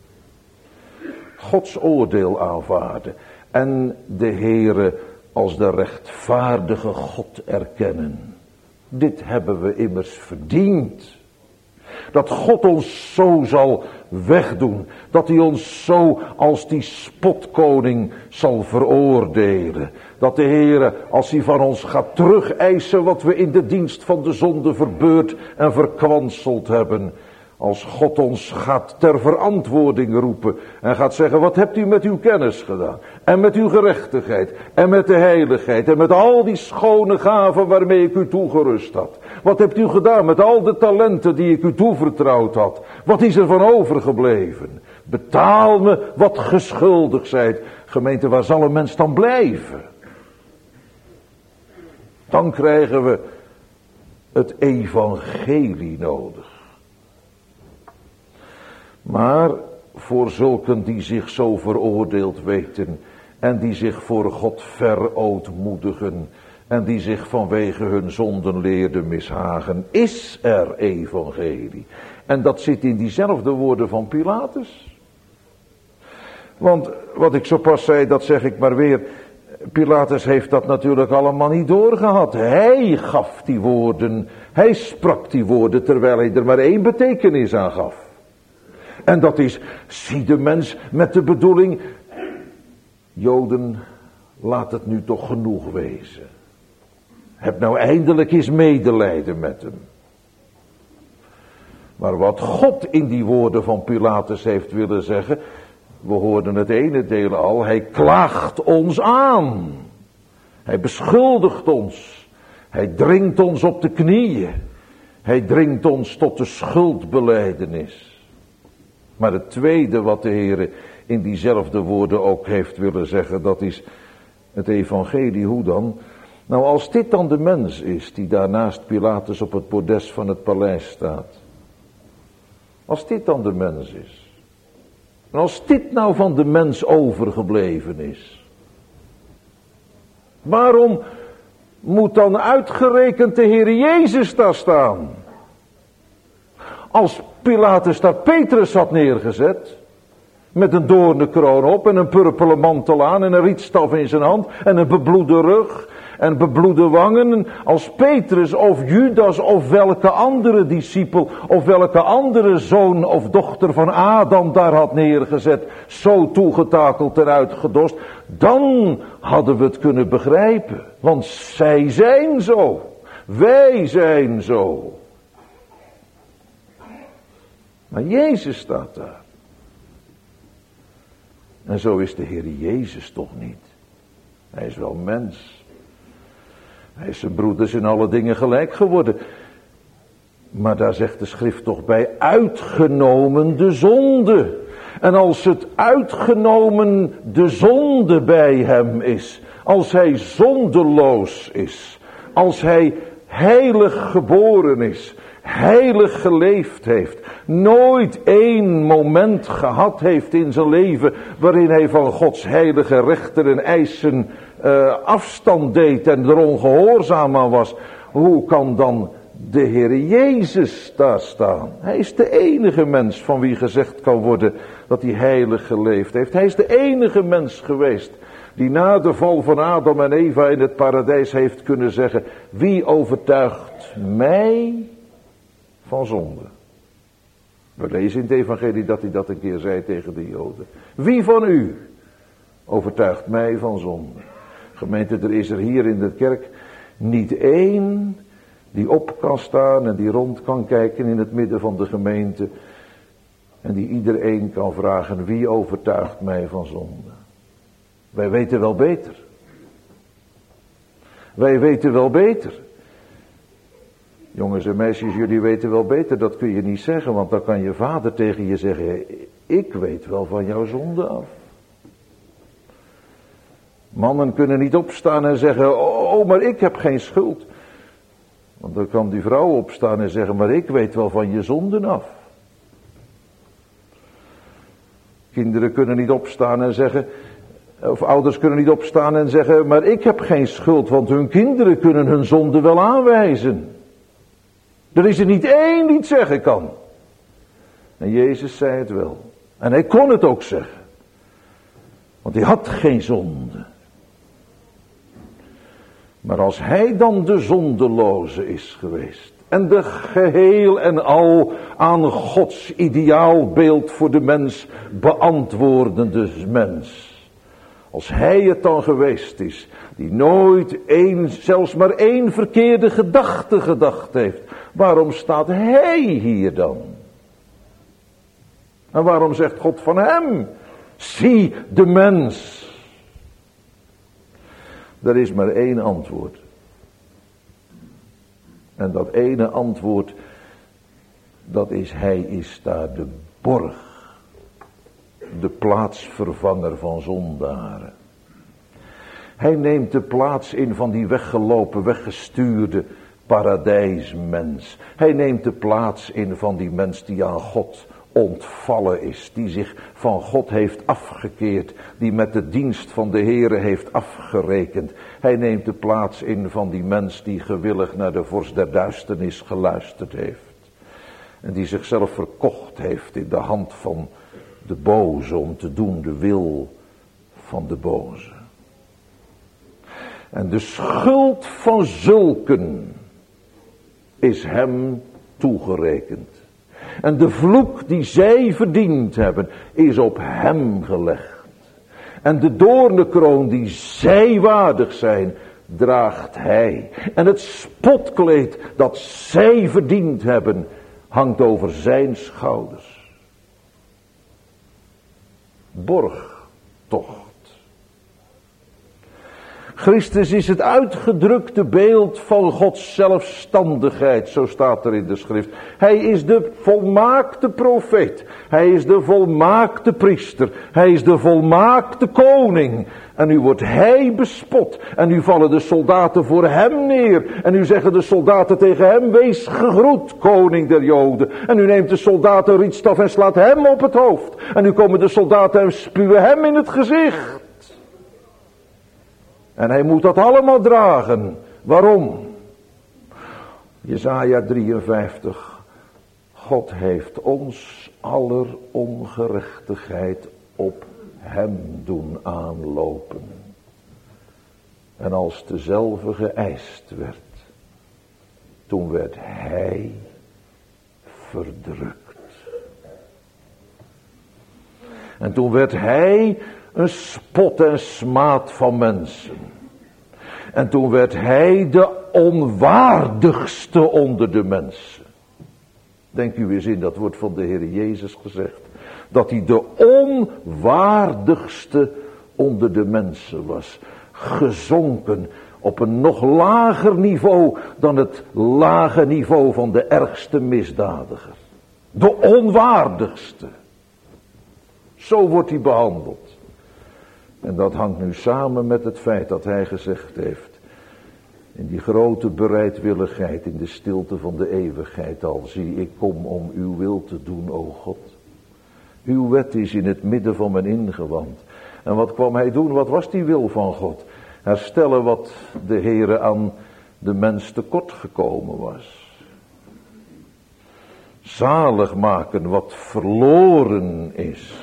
Gods oordeel aanvaarden en de Heere als de rechtvaardige God erkennen. Dit hebben we immers verdiend. Dat God ons zo zal wegdoen. Dat hij ons zo als die spotkoning zal veroordelen. Dat de Heere, als hij van ons gaat terugeisen wat we in de dienst van de zonde verbeurd en verkwanseld hebben. Als God ons gaat ter verantwoording roepen en gaat zeggen, wat hebt u met uw kennis gedaan? En met uw gerechtigheid en met de heiligheid en met al die schone gaven waarmee ik u toegerust had. Wat hebt u gedaan met al de talenten die ik u toevertrouwd had? Wat is er van overgebleven? Betaal me wat ge schuldig zijt. Gemeente, waar zal een mens dan blijven? Dan krijgen we het evangelie nodig. Maar voor zulken die zich zo veroordeeld weten en die zich voor God verootmoedigen en die zich vanwege hun zonden leerden mishagen, is er evangelie. En dat zit in diezelfde woorden van Pilatus. Want wat ik zo pas zei, dat zeg ik maar weer. Pilatus heeft dat natuurlijk allemaal niet doorgehad. Hij gaf die woorden, hij sprak die woorden terwijl hij er maar één betekenis aan gaf. En dat is, zie de mens met de bedoeling, Joden, laat het nu toch genoeg wezen. Heb nou eindelijk eens medelijden met hem. Maar wat God in die woorden van Pilatus heeft willen zeggen, we hoorden het ene deel al, hij klaagt ons aan. Hij beschuldigt ons. Hij dringt ons op de knieën. Hij dringt ons tot de schuldbelijdenis. Maar het tweede wat de Heer in diezelfde woorden ook heeft willen zeggen, dat is het evangelie. Hoe dan? Nou, als dit dan de mens is die daar naast Pilatus op het bordes van het paleis staat. Als dit dan de mens is. En als dit nou van de mens overgebleven is. Waarom moet dan uitgerekend de Heer Jezus daar staan? Als Pilatus daar Petrus had neergezet, Met een doornenkroon op en een purperen mantel aan en een rietstaf in zijn hand en een bebloede rug en bebloede wangen. Als Petrus of Judas of welke andere discipel of welke andere zoon of dochter van Adam daar had neergezet, zo toegetakeld en uitgedost, dan hadden we het kunnen begrijpen. Want zij zijn zo. Wij zijn zo. Maar Jezus staat daar. En zo is de Heer Jezus toch niet. Hij is wel mens. Hij is zijn broeders in alle dingen gelijk geworden. Maar daar zegt de schrift toch bij, uitgenomen de zonde. En als het uitgenomen de zonde bij hem is, als hij zondeloos is, als hij heilig geboren is, heilig geleefd heeft, nooit één moment gehad heeft in zijn leven waarin hij van Gods heilige rechten en eisen afstand deed en er ongehoorzaam aan was, hoe kan dan de Heer Jezus daar staan? Hij is de enige mens van wie gezegd kan worden dat hij heilig geleefd heeft. Hij is de enige mens geweest die na de val van Adam en Eva in het paradijs heeft kunnen zeggen, wie overtuigt mij van zonde? We lezen in het evangelie dat hij dat een keer zei tegen de Joden. Wie van u overtuigt mij van zonde? Gemeente, er is er hier in de kerk niet één die op kan staan en die rond kan kijken in het midden van de gemeente en die iedereen kan vragen, wie overtuigt mij van zonde? Wij weten wel beter. Wij weten wel beter. Jongens en meisjes, jullie weten wel beter, dat kun je niet zeggen, want dan kan je vader tegen je zeggen, ik weet wel van jouw zonde af. Mannen kunnen niet opstaan en zeggen, oh, maar ik heb geen schuld. Want dan kan die vrouw opstaan en zeggen, maar ik weet wel van je zonden af. Kinderen kunnen niet opstaan en zeggen, of ouders kunnen niet opstaan en zeggen, maar ik heb geen schuld, want hun kinderen kunnen hun zonde wel aanwijzen. Er is er niet één die het zeggen kan. En Jezus zei het wel. En hij kon het ook zeggen. Want hij had geen zonde. Maar als hij dan de zondeloze is geweest, en de geheel en al aan Gods ideaalbeeld voor de mens beantwoordende mens. Als hij het dan geweest is, die nooit zelfs maar één verkeerde gedachte gedacht heeft. Waarom staat hij hier dan? En waarom zegt God van hem, zie de mens? Er is maar één antwoord. En dat ene antwoord, dat is, hij is daar de borg. De plaatsvervanger van zondaren. Hij neemt de plaats in van die weggelopen, weggestuurde paradijsmens. Hij neemt de plaats in van die mens die aan God ontvallen is. Die zich van God heeft afgekeerd. Die met de dienst van de Heere heeft afgerekend. Hij neemt de plaats in van die mens die gewillig naar de vorst der duisternis geluisterd heeft. En die zichzelf verkocht heeft in de hand van de boze om te doen de wil van de boze. En de schuld van zulken is hem toegerekend. En de vloek die zij verdiend hebben is op hem gelegd. En de doornenkroon die zij waardig zijn, draagt hij. En het spotkleed dat zij verdiend hebben, hangt over zijn schouders. Borgtocht. Christus is het uitgedrukte beeld van Gods zelfstandigheid, zo staat er in de schrift. Hij is de volmaakte profeet. Hij is de volmaakte priester. Hij is de volmaakte koning. En nu wordt hij bespot. En nu vallen de soldaten voor hem neer. En nu zeggen de soldaten tegen hem, wees gegroet, koning der Joden. En nu neemt de soldaat een rietstaf en slaat hem op het hoofd. En nu komen de soldaten en spuwen hem in het gezicht. En hij moet dat allemaal dragen. Waarom? Jesaja 53. God heeft ons aller ongerechtigheid op hem doen aanlopen. En als dezelfde geëist werd, toen werd hij verdrukt. En toen werd hij een spot en smaad van mensen. En toen werd hij de onwaardigste onder de mensen. Denk u eens in, dat wordt van de Heer Jezus gezegd. Dat hij de onwaardigste onder de mensen was. Gezonken op een nog lager niveau dan het lage niveau van de ergste misdadiger. De onwaardigste. Zo wordt hij behandeld. En dat hangt nu samen met het feit dat hij gezegd heeft, in die grote bereidwilligheid, in de stilte van de eeuwigheid al, zie ik kom om uw wil te doen, o God. Uw wet is in het midden van mijn ingewand. En wat kwam hij doen? Wat was die wil van God? Herstellen wat de Heere aan de mens tekort gekomen was. Zalig maken wat verloren is.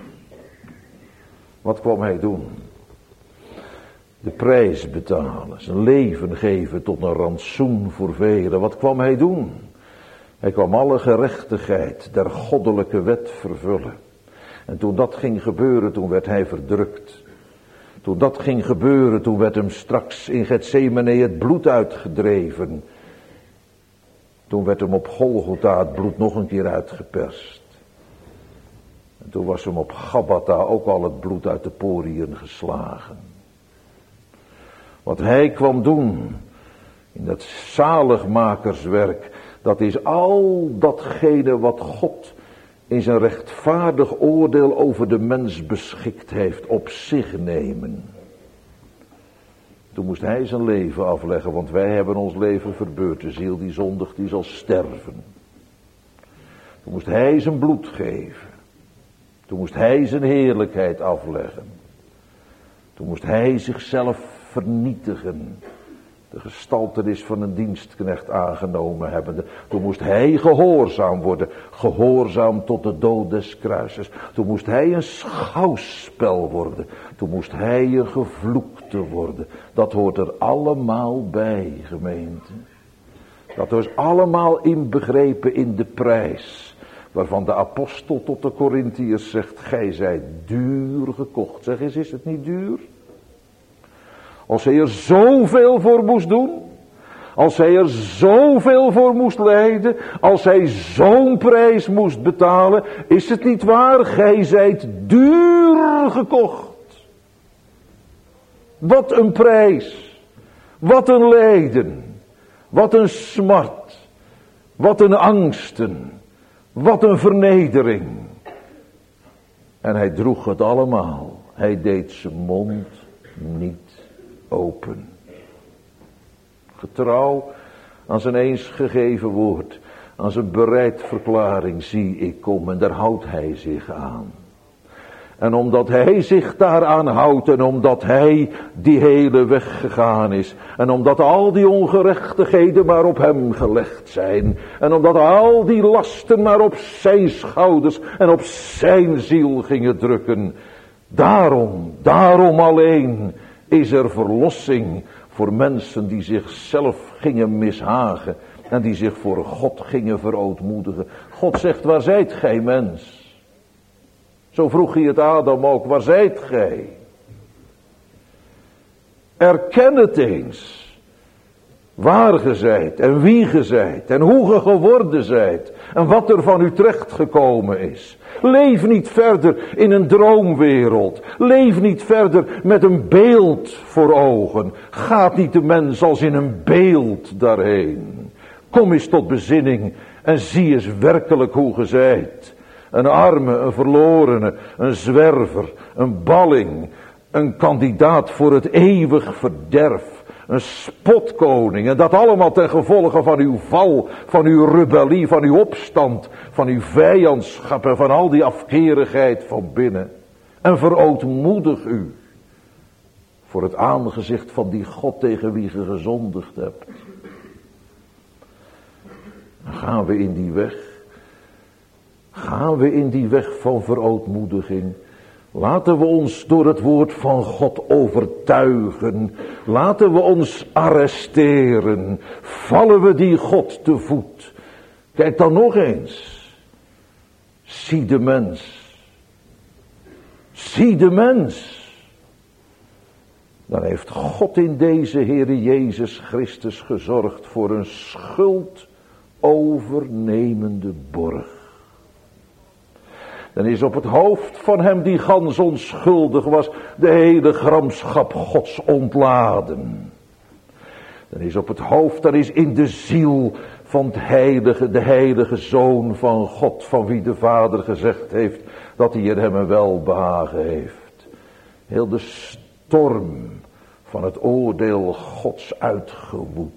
Wat kwam hij doen? De prijs betalen, zijn leven geven tot een rantsoen voor velen. Wat kwam hij doen? Hij kwam alle gerechtigheid der goddelijke wet vervullen. En toen dat ging gebeuren, toen werd hij verdrukt. Toen dat ging gebeuren, toen werd hem straks in Getsemane het bloed uitgedreven. Toen werd hem op Golgotha het bloed nog een keer uitgeperst. En toen was hem op Gabbatha ook al het bloed uit de poriën geslagen. Wat hij kwam doen in dat zaligmakerswerk, dat is al datgene wat God in zijn rechtvaardig oordeel over de mens beschikt heeft, op zich nemen. Toen moest hij zijn leven afleggen, want wij hebben ons leven verbeurd. De ziel die zondigt, die zal sterven. Toen moest hij zijn bloed geven. Toen moest hij zijn heerlijkheid afleggen. Toen moest hij zichzelf vernietigen. De gestaltenis van een dienstknecht aangenomen hebbende. Toen moest hij gehoorzaam worden. Gehoorzaam tot de dood des kruises. Toen moest hij een schouwspel worden. Toen moest hij een gevloekte worden. Dat hoort er allemaal bij, gemeente. Dat is allemaal inbegrepen in de prijs. Waarvan de apostel tot de Korintiërs zegt, gij zijt duur gekocht. Zeg eens, is het niet duur? Als hij er zoveel voor moest doen. Als hij er zoveel voor moest lijden. Als hij zo'n prijs moest betalen. Is het niet waar? Gij zijt duur gekocht. Wat een prijs. Wat een lijden. Wat een smart. Wat een angsten. Wat een vernedering. En hij droeg het allemaal. Hij deed zijn mond niet open. Getrouw aan zijn eens gegeven woord, aan zijn bereid verklaring, zie ik kom, en daar houdt hij zich aan. En omdat hij zich daaraan houdt en omdat hij die hele weg gegaan is. En omdat al die ongerechtigheden maar op hem gelegd zijn. En omdat al die lasten maar op zijn schouders en op zijn ziel gingen drukken. Daarom alleen is er verlossing voor mensen die zichzelf gingen mishagen. En die zich voor God gingen verootmoedigen. God zegt, waar zijt gij mens? Zo vroeg hij het Adam ook, waar zijt gij? Erken het eens. Waar ge zijt en wie ge zijt en hoe ge geworden zijt. En wat er van u terecht gekomen is. Leef niet verder in een droomwereld. Leef niet verder met een beeld voor ogen. Gaat niet de mens als in een beeld daarheen. Kom eens tot bezinning en zie eens werkelijk hoe ge zijt. Een arme, een verlorene, een zwerver, een balling, een kandidaat voor het eeuwig verderf, een spotkoning. En dat allemaal ten gevolge van uw val, van uw rebellie, van uw opstand, van uw vijandschap en van al die afkerigheid van binnen. En verootmoedig u voor het aangezicht van die God tegen wie ge gezondigd hebt. Dan gaan we in die weg. Gaan we in die weg van verootmoediging, Laten we ons door het woord van God overtuigen. Laten we ons arresteren. Vallen we die God te voet. Kijk dan nog eens. Zie de mens. Zie de mens. Dan heeft God in deze Heere Jezus Christus gezorgd voor een schuldovernemende borg. Dan is op het hoofd van hem die gans onschuldig was, de hele gramschap Gods ontladen. Dan is op het hoofd, dan is in de ziel van de heilige Zoon van God, van wie de Vader gezegd heeft dat hij in hem een welbehagen heeft. Heel de storm van het oordeel Gods uitgewoed.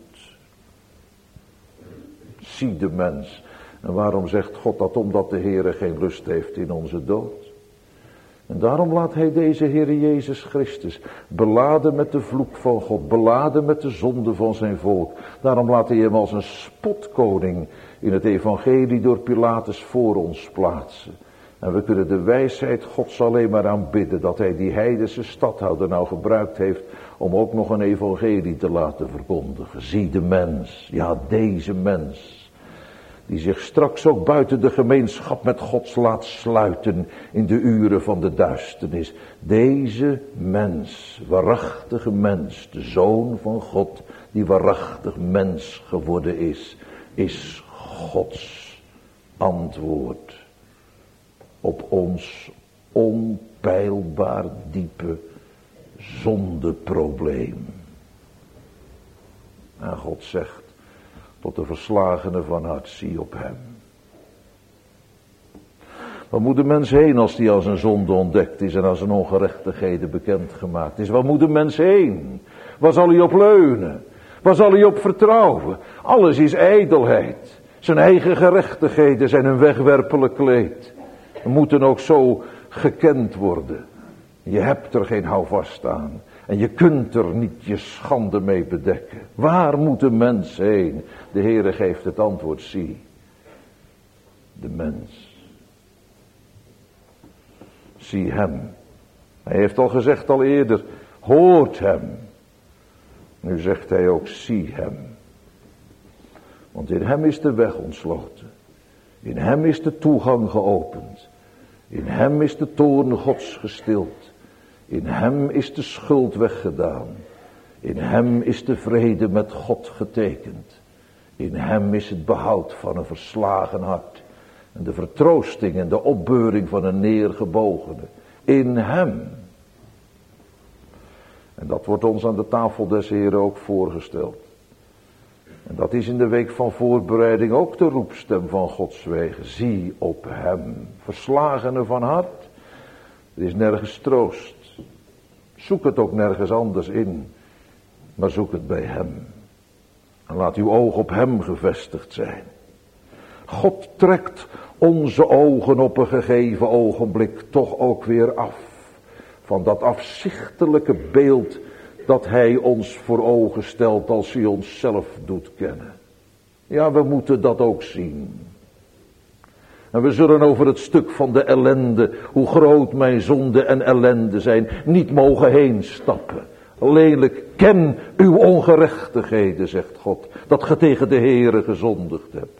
Zie de mens. En waarom zegt God dat? Omdat de Heere geen lust heeft in onze dood. En daarom laat hij deze Heere Jezus Christus beladen met de vloek van God, beladen met de zonde van zijn volk. Daarom laat hij hem als een spotkoning in het evangelie door Pilatus voor ons plaatsen. En we kunnen de wijsheid Gods alleen maar aanbidden dat hij die heidense stadhouder nou gebruikt heeft om ook nog een evangelie te laten verkondigen. Zie de mens, ja deze mens, die zich straks ook buiten de gemeenschap met God laat sluiten in de uren van de duisternis. Deze mens, waarachtige mens, de Zoon van God, die waarachtig mens geworden is Gods antwoord op ons onpeilbaar diepe zondeprobleem. En God zegt tot de verslagene van hart, zie op hem. Waar moet de mens heen als die als een zonde ontdekt is en als een ongerechtigheden bekendgemaakt is? Waar moet de mens heen? Waar zal hij op leunen? Waar zal hij op vertrouwen? Alles is ijdelheid. Zijn eigen gerechtigheden zijn een wegwerpelijk kleed. We moeten ook zo gekend worden. Je hebt er geen houvast aan. En je kunt er niet je schande mee bedekken. Waar moet de mens heen? De Heere geeft het antwoord, zie. De mens. Zie hem. Hij heeft al gezegd al eerder, hoort hem. Nu zegt hij ook, zie hem. Want in hem is de weg ontsloten. In hem is de toegang geopend. In hem is de toorn Gods gestild. In hem is de schuld weggedaan. In hem is de vrede met God getekend. In hem is het behoud van een verslagen hart. En de vertroosting en de opbeuring van een neergebogene. In hem. En dat wordt ons aan de tafel des Heren ook voorgesteld. En dat is in de week van voorbereiding ook de roepstem van Gods wegen. Zie op hem. Verslagene van hart. Er is nergens troost. Zoek het ook nergens anders in. Maar zoek het bij hem. En laat uw oog op hem gevestigd zijn. God trekt onze ogen op een gegeven ogenblik toch ook weer af. Van dat afzichtelijke beeld dat hij ons voor ogen stelt als hij ons zelf doet kennen. Ja, we moeten dat ook zien. En we zullen over het stuk van de ellende, hoe groot mijn zonde en ellende zijn, niet mogen heen stappen. Lelijk, ken uw ongerechtigheden, zegt God, dat ge tegen de Heere gezondigd hebt.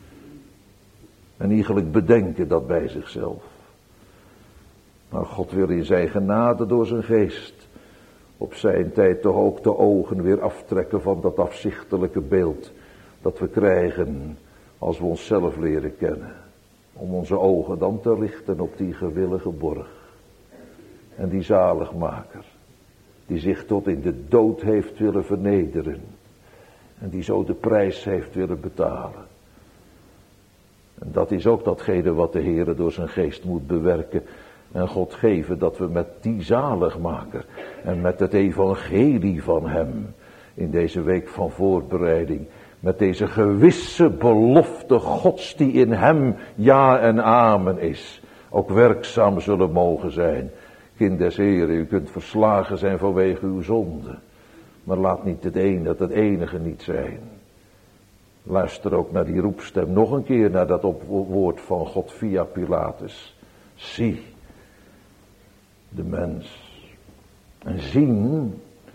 En eigenlijk bedenken dat bij zichzelf. Maar God wil in zijn genade door zijn geest op zijn tijd toch ook de ogen weer aftrekken van dat afzichtelijke beeld dat we krijgen als we onszelf leren kennen. Om onze ogen dan te richten op die gewillige borg. En die zaligmaker, die zich tot in de dood heeft willen vernederen. En die zo de prijs heeft willen betalen. En dat is ook datgene wat de Heere door zijn geest moet bewerken. En God geven dat we met die zaligmaker en met het evangelie van hem in deze week van voorbereiding, met deze gewisse belofte Gods die in hem ja en amen is, ook werkzaam zullen mogen zijn. Kind des Heren, u kunt verslagen zijn vanwege uw zonde, maar laat niet het enige niet zijn. Luister ook naar die roepstem, nog een keer naar dat woord van God via Pilatus. Zie, de mens. En zien,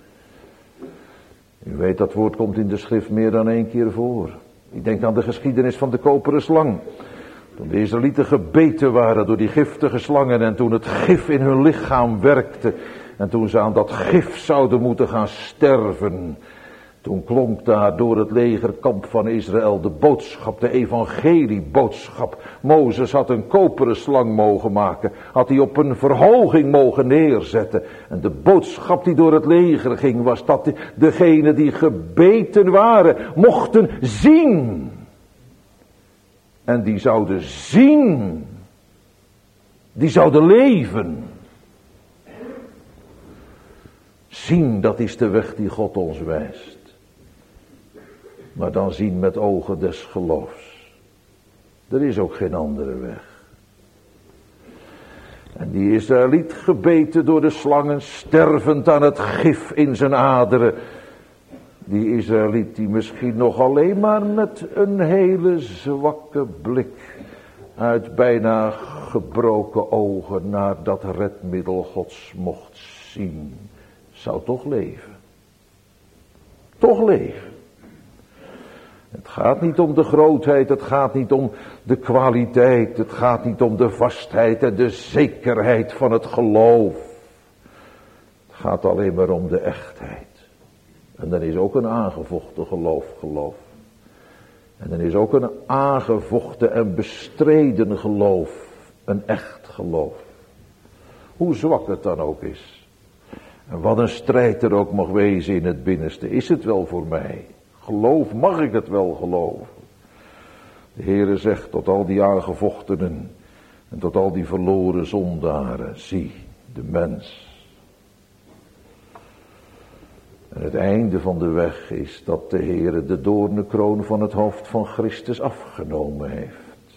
u weet dat woord komt in de schrift meer dan 1 keer voor. Ik denk aan de geschiedenis van de koperen slang. Toen de Israëlieten gebeten waren door die giftige slangen en toen het gif in hun lichaam werkte en toen ze aan dat gif zouden moeten gaan sterven, toen klonk daar door het legerkamp van Israël de boodschap, de evangelieboodschap. Mozes had een koperen slang mogen maken, had hij op een verhoging mogen neerzetten. En de boodschap die door het leger ging was dat degenen die gebeten waren mochten zien. En die zouden zien. Die zouden leven. Zien, dat is de weg die God ons wijst. Maar dan zien met ogen des geloofs. Er is ook geen andere weg. En die Israëliet gebeten door de slangen, stervend aan het gif in zijn aderen. Die Israëliet die misschien nog alleen maar met een hele zwakke blik uit bijna gebroken ogen naar dat redmiddel Gods mocht zien, zou toch leven. Toch leven. Het gaat niet om de grootheid, het gaat niet om de kwaliteit, het gaat niet om de vastheid en de zekerheid van het geloof. Het gaat alleen maar om de echtheid. En dan is ook een aangevochten geloof. En dan is ook een aangevochten en bestreden geloof een echt geloof. Hoe zwak het dan ook is. En wat een strijd er ook mag wezen in het binnenste. Is het wel voor mij? Geloof, mag ik het wel geloven? De Heere zegt tot al die aangevochtenen en tot al die verloren zondaren. Zie, de mens. En het einde van de weg is dat de Heere de doornenkroon van het hoofd van Christus afgenomen heeft.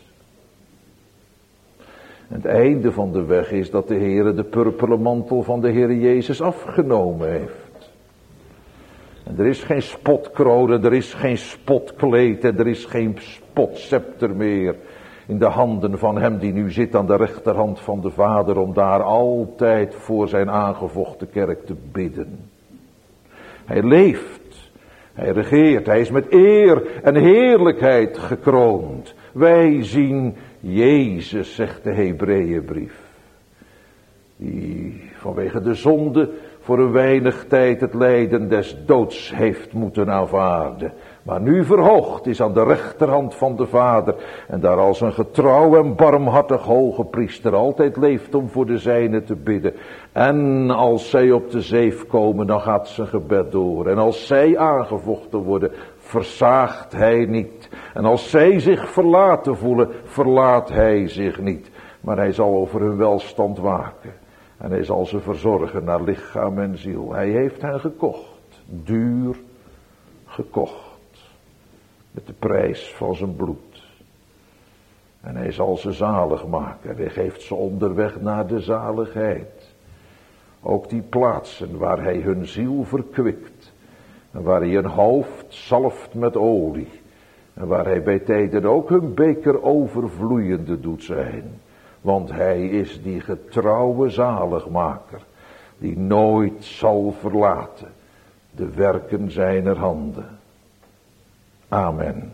En het einde van de weg is dat de Heere de purperen mantel van de Heere Jezus afgenomen heeft. En er is geen spotkroon, en er is geen spotkleed, en er is geen spotscepter meer in de handen van hem die nu zit aan de rechterhand van de Vader, om daar altijd voor zijn aangevochten kerk te bidden. Hij leeft, hij regeert, hij is met eer en heerlijkheid gekroond. Wij zien Jezus, zegt de Hebreeënbrief, die vanwege de zonde voor een weinig tijd het lijden des doods heeft moeten aanvaarden, maar nu verhoogd is aan de rechterhand van de Vader en daar als een getrouw en barmhartig hoge priester altijd leeft om voor de zijnen te bidden. En als zij op de zeef komen, dan gaat zijn gebed door. En als zij aangevochten worden, versaagt hij niet. En als zij zich verlaten voelen, verlaat hij zich niet. Maar hij zal over hun welstand waken. En hij zal ze verzorgen naar lichaam en ziel. Hij heeft hen gekocht. Duur gekocht. Met de prijs van zijn bloed. En hij zal ze zalig maken. Hij geeft ze onderweg naar de zaligheid. Ook die plaatsen waar hij hun ziel verkwikt. En waar hij een hoofd zalft met olie. En waar hij bij tijden ook hun beker overvloeiende doet zijn. Want hij is die getrouwe zaligmaker. Die nooit zal verlaten de werken zijner handen. Amen.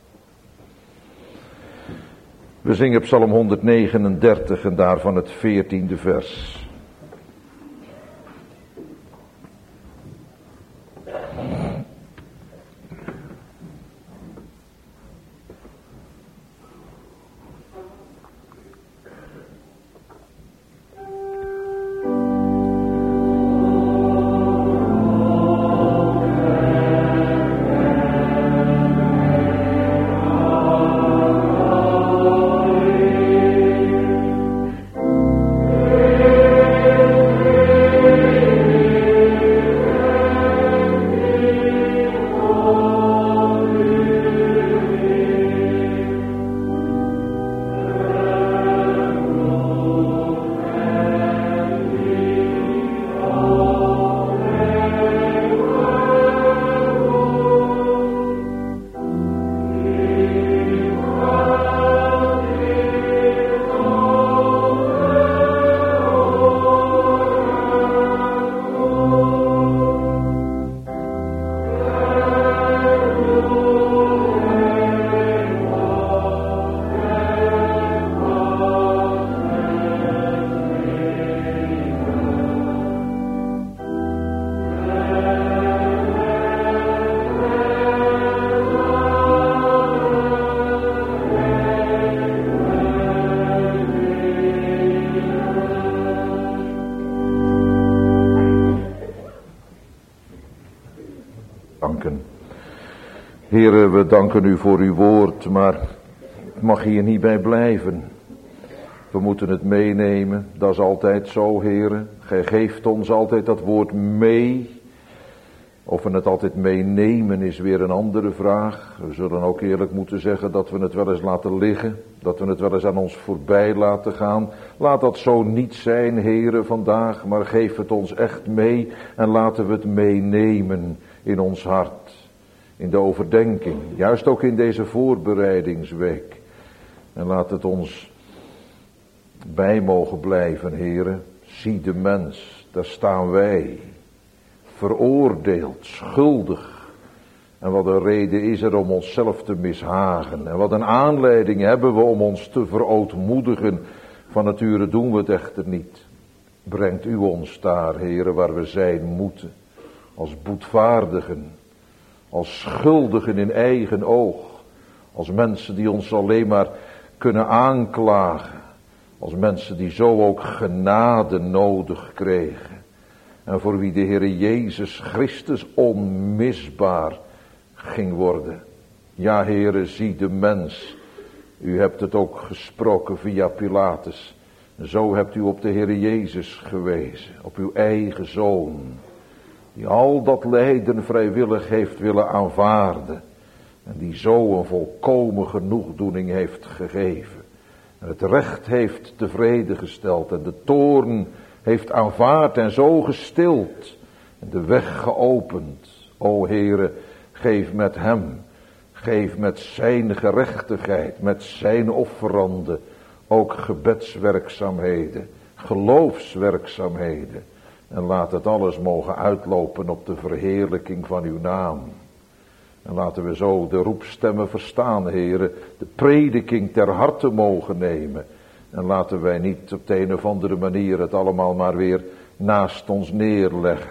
We zingen Psalm 139 en daarvan het 14e vers. Heere, we danken u voor uw woord, maar het mag hier niet bij blijven. We moeten het meenemen, dat is altijd zo, Heere. Gij geeft ons altijd dat woord mee. Of we het altijd meenemen is weer een andere vraag. We zullen ook eerlijk moeten zeggen dat we het wel eens laten liggen. Dat we het wel eens aan ons voorbij laten gaan. Laat dat zo niet zijn, Heere, vandaag. Maar geef het ons echt mee en laten we het meenemen in ons hart. In de overdenking, juist ook in deze voorbereidingsweek. En laat het ons bij mogen blijven, Heere. Zie de mens, daar staan wij. Veroordeeld, schuldig. En wat een reden is er om onszelf te mishagen. En wat een aanleiding hebben we om ons te verootmoedigen. Van nature doen we het echter niet. Brengt u ons daar, Heere, waar we zijn moeten. Als boetvaardigen. Als schuldigen in eigen oog. Als mensen die ons alleen maar kunnen aanklagen. Als mensen die zo ook genade nodig kregen. En voor wie de Heere Jezus Christus onmisbaar ging worden. Ja, Heere, zie de mens. U hebt het ook gesproken via Pilatus. Zo hebt u op de Heere Jezus gewezen. Op uw eigen Zoon. Die al dat lijden vrijwillig heeft willen aanvaarden. En die zo een volkomen genoegdoening heeft gegeven. En het recht heeft tevreden gesteld. En de toorn heeft aanvaard en zo gestild. En de weg geopend. O Heere, geef met hem. Geef met zijn gerechtigheid. Met zijn offeranden. Ook gebedswerkzaamheden. Geloofswerkzaamheden. En laat het alles mogen uitlopen op de verheerlijking van uw naam. En laten we zo de roepstemmen verstaan, Heere. De prediking ter harte mogen nemen. En laten wij niet op de een of andere manier het allemaal maar weer naast ons neerleggen.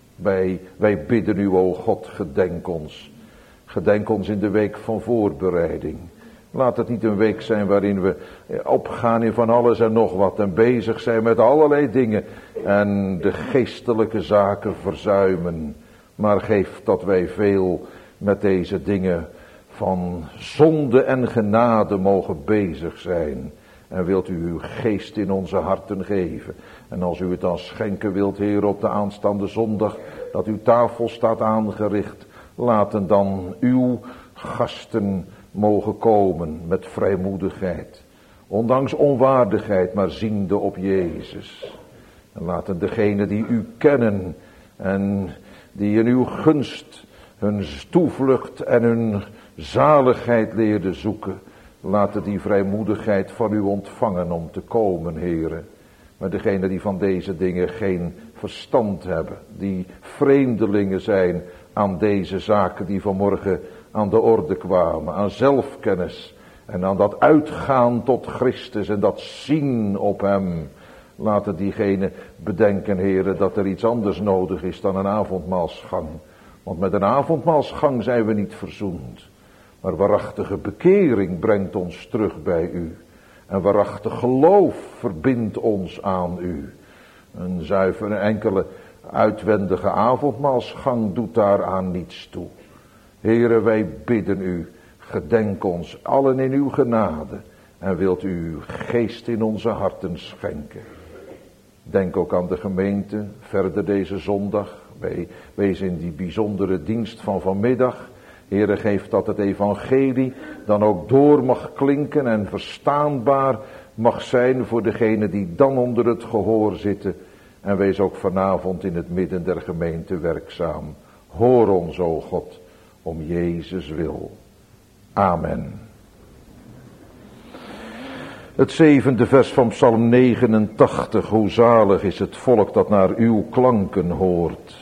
Wij bidden u, o God, gedenk ons. Gedenk ons in de week van voorbereiding. Laat het niet een week zijn waarin we opgaan in van alles en nog wat. En bezig zijn met allerlei dingen. En de geestelijke zaken verzuimen. Maar geef dat wij veel met deze dingen van zonde en genade mogen bezig zijn. En wilt u uw geest in onze harten geven. En als u het dan schenken wilt, Heer, op de aanstaande zondag, dat uw tafel staat aangericht. Laten dan uw gasten mogen komen met vrijmoedigheid. Ondanks onwaardigheid, maar ziende op Jezus. En laten degenen die u kennen en die in uw gunst hun toevlucht en hun zaligheid leerden zoeken. Laten die vrijmoedigheid van u ontvangen om te komen, Heere. Maar degenen die van deze dingen geen verstand hebben, die vreemdelingen zijn aan deze zaken die vanmorgen aan de orde kwamen, aan zelfkennis en aan dat uitgaan tot Christus en dat zien op hem. Laten diegenen bedenken, Heere, dat er iets anders nodig is dan een avondmaalsgang. Want met een avondmaalsgang zijn we niet verzoend. Maar waarachtige bekering brengt ons terug bij u. En waarachtig geloof verbindt ons aan u. Een zuivere enkele uitwendige avondmaalsgang doet daaraan niets toe. Heere, wij bidden u, gedenk ons allen in uw genade. En wilt u uw geest in onze harten schenken. Denk ook aan de gemeente, verder deze zondag. Wees in die bijzondere dienst van vanmiddag. Heere, geef dat het evangelie dan ook door mag klinken en verstaanbaar mag zijn voor degenen die dan onder het gehoor zitten. En wees ook vanavond in het midden der gemeente werkzaam. Hoor ons, o God, om Jezus wil. Amen. Het 7e vers van Psalm 89. Hoe zalig is het volk dat naar uw klanken hoort.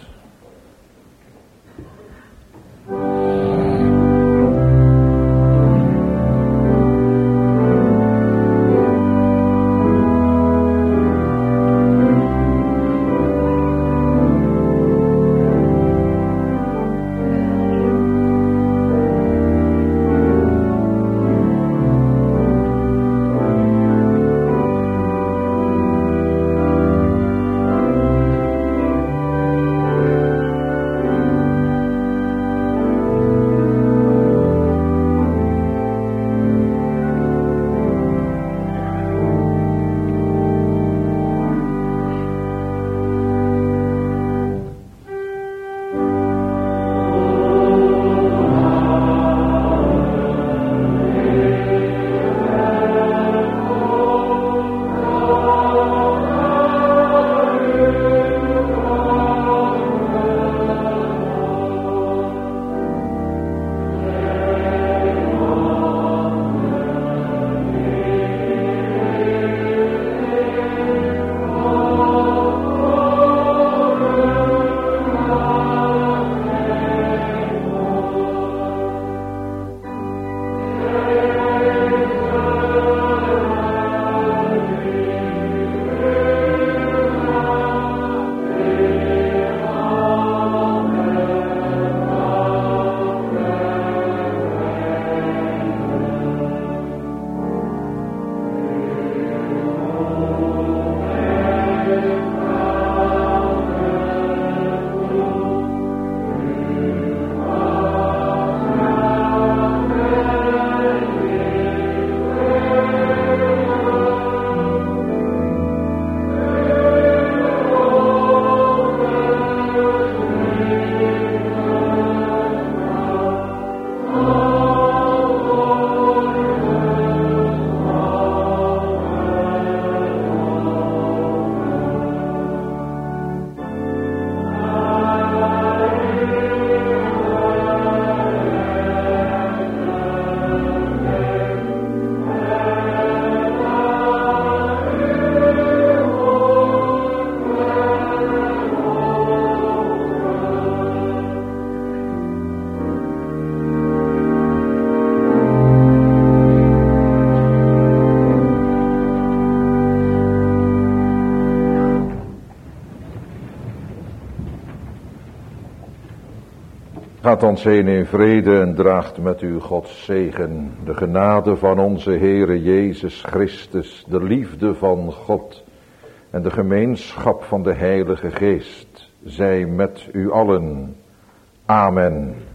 Gaat ons heen in vrede en draagt met u Gods zegen, de genade van onze Heere Jezus Christus, de liefde van God en de gemeenschap van de Heilige Geest, zij met u allen. Amen.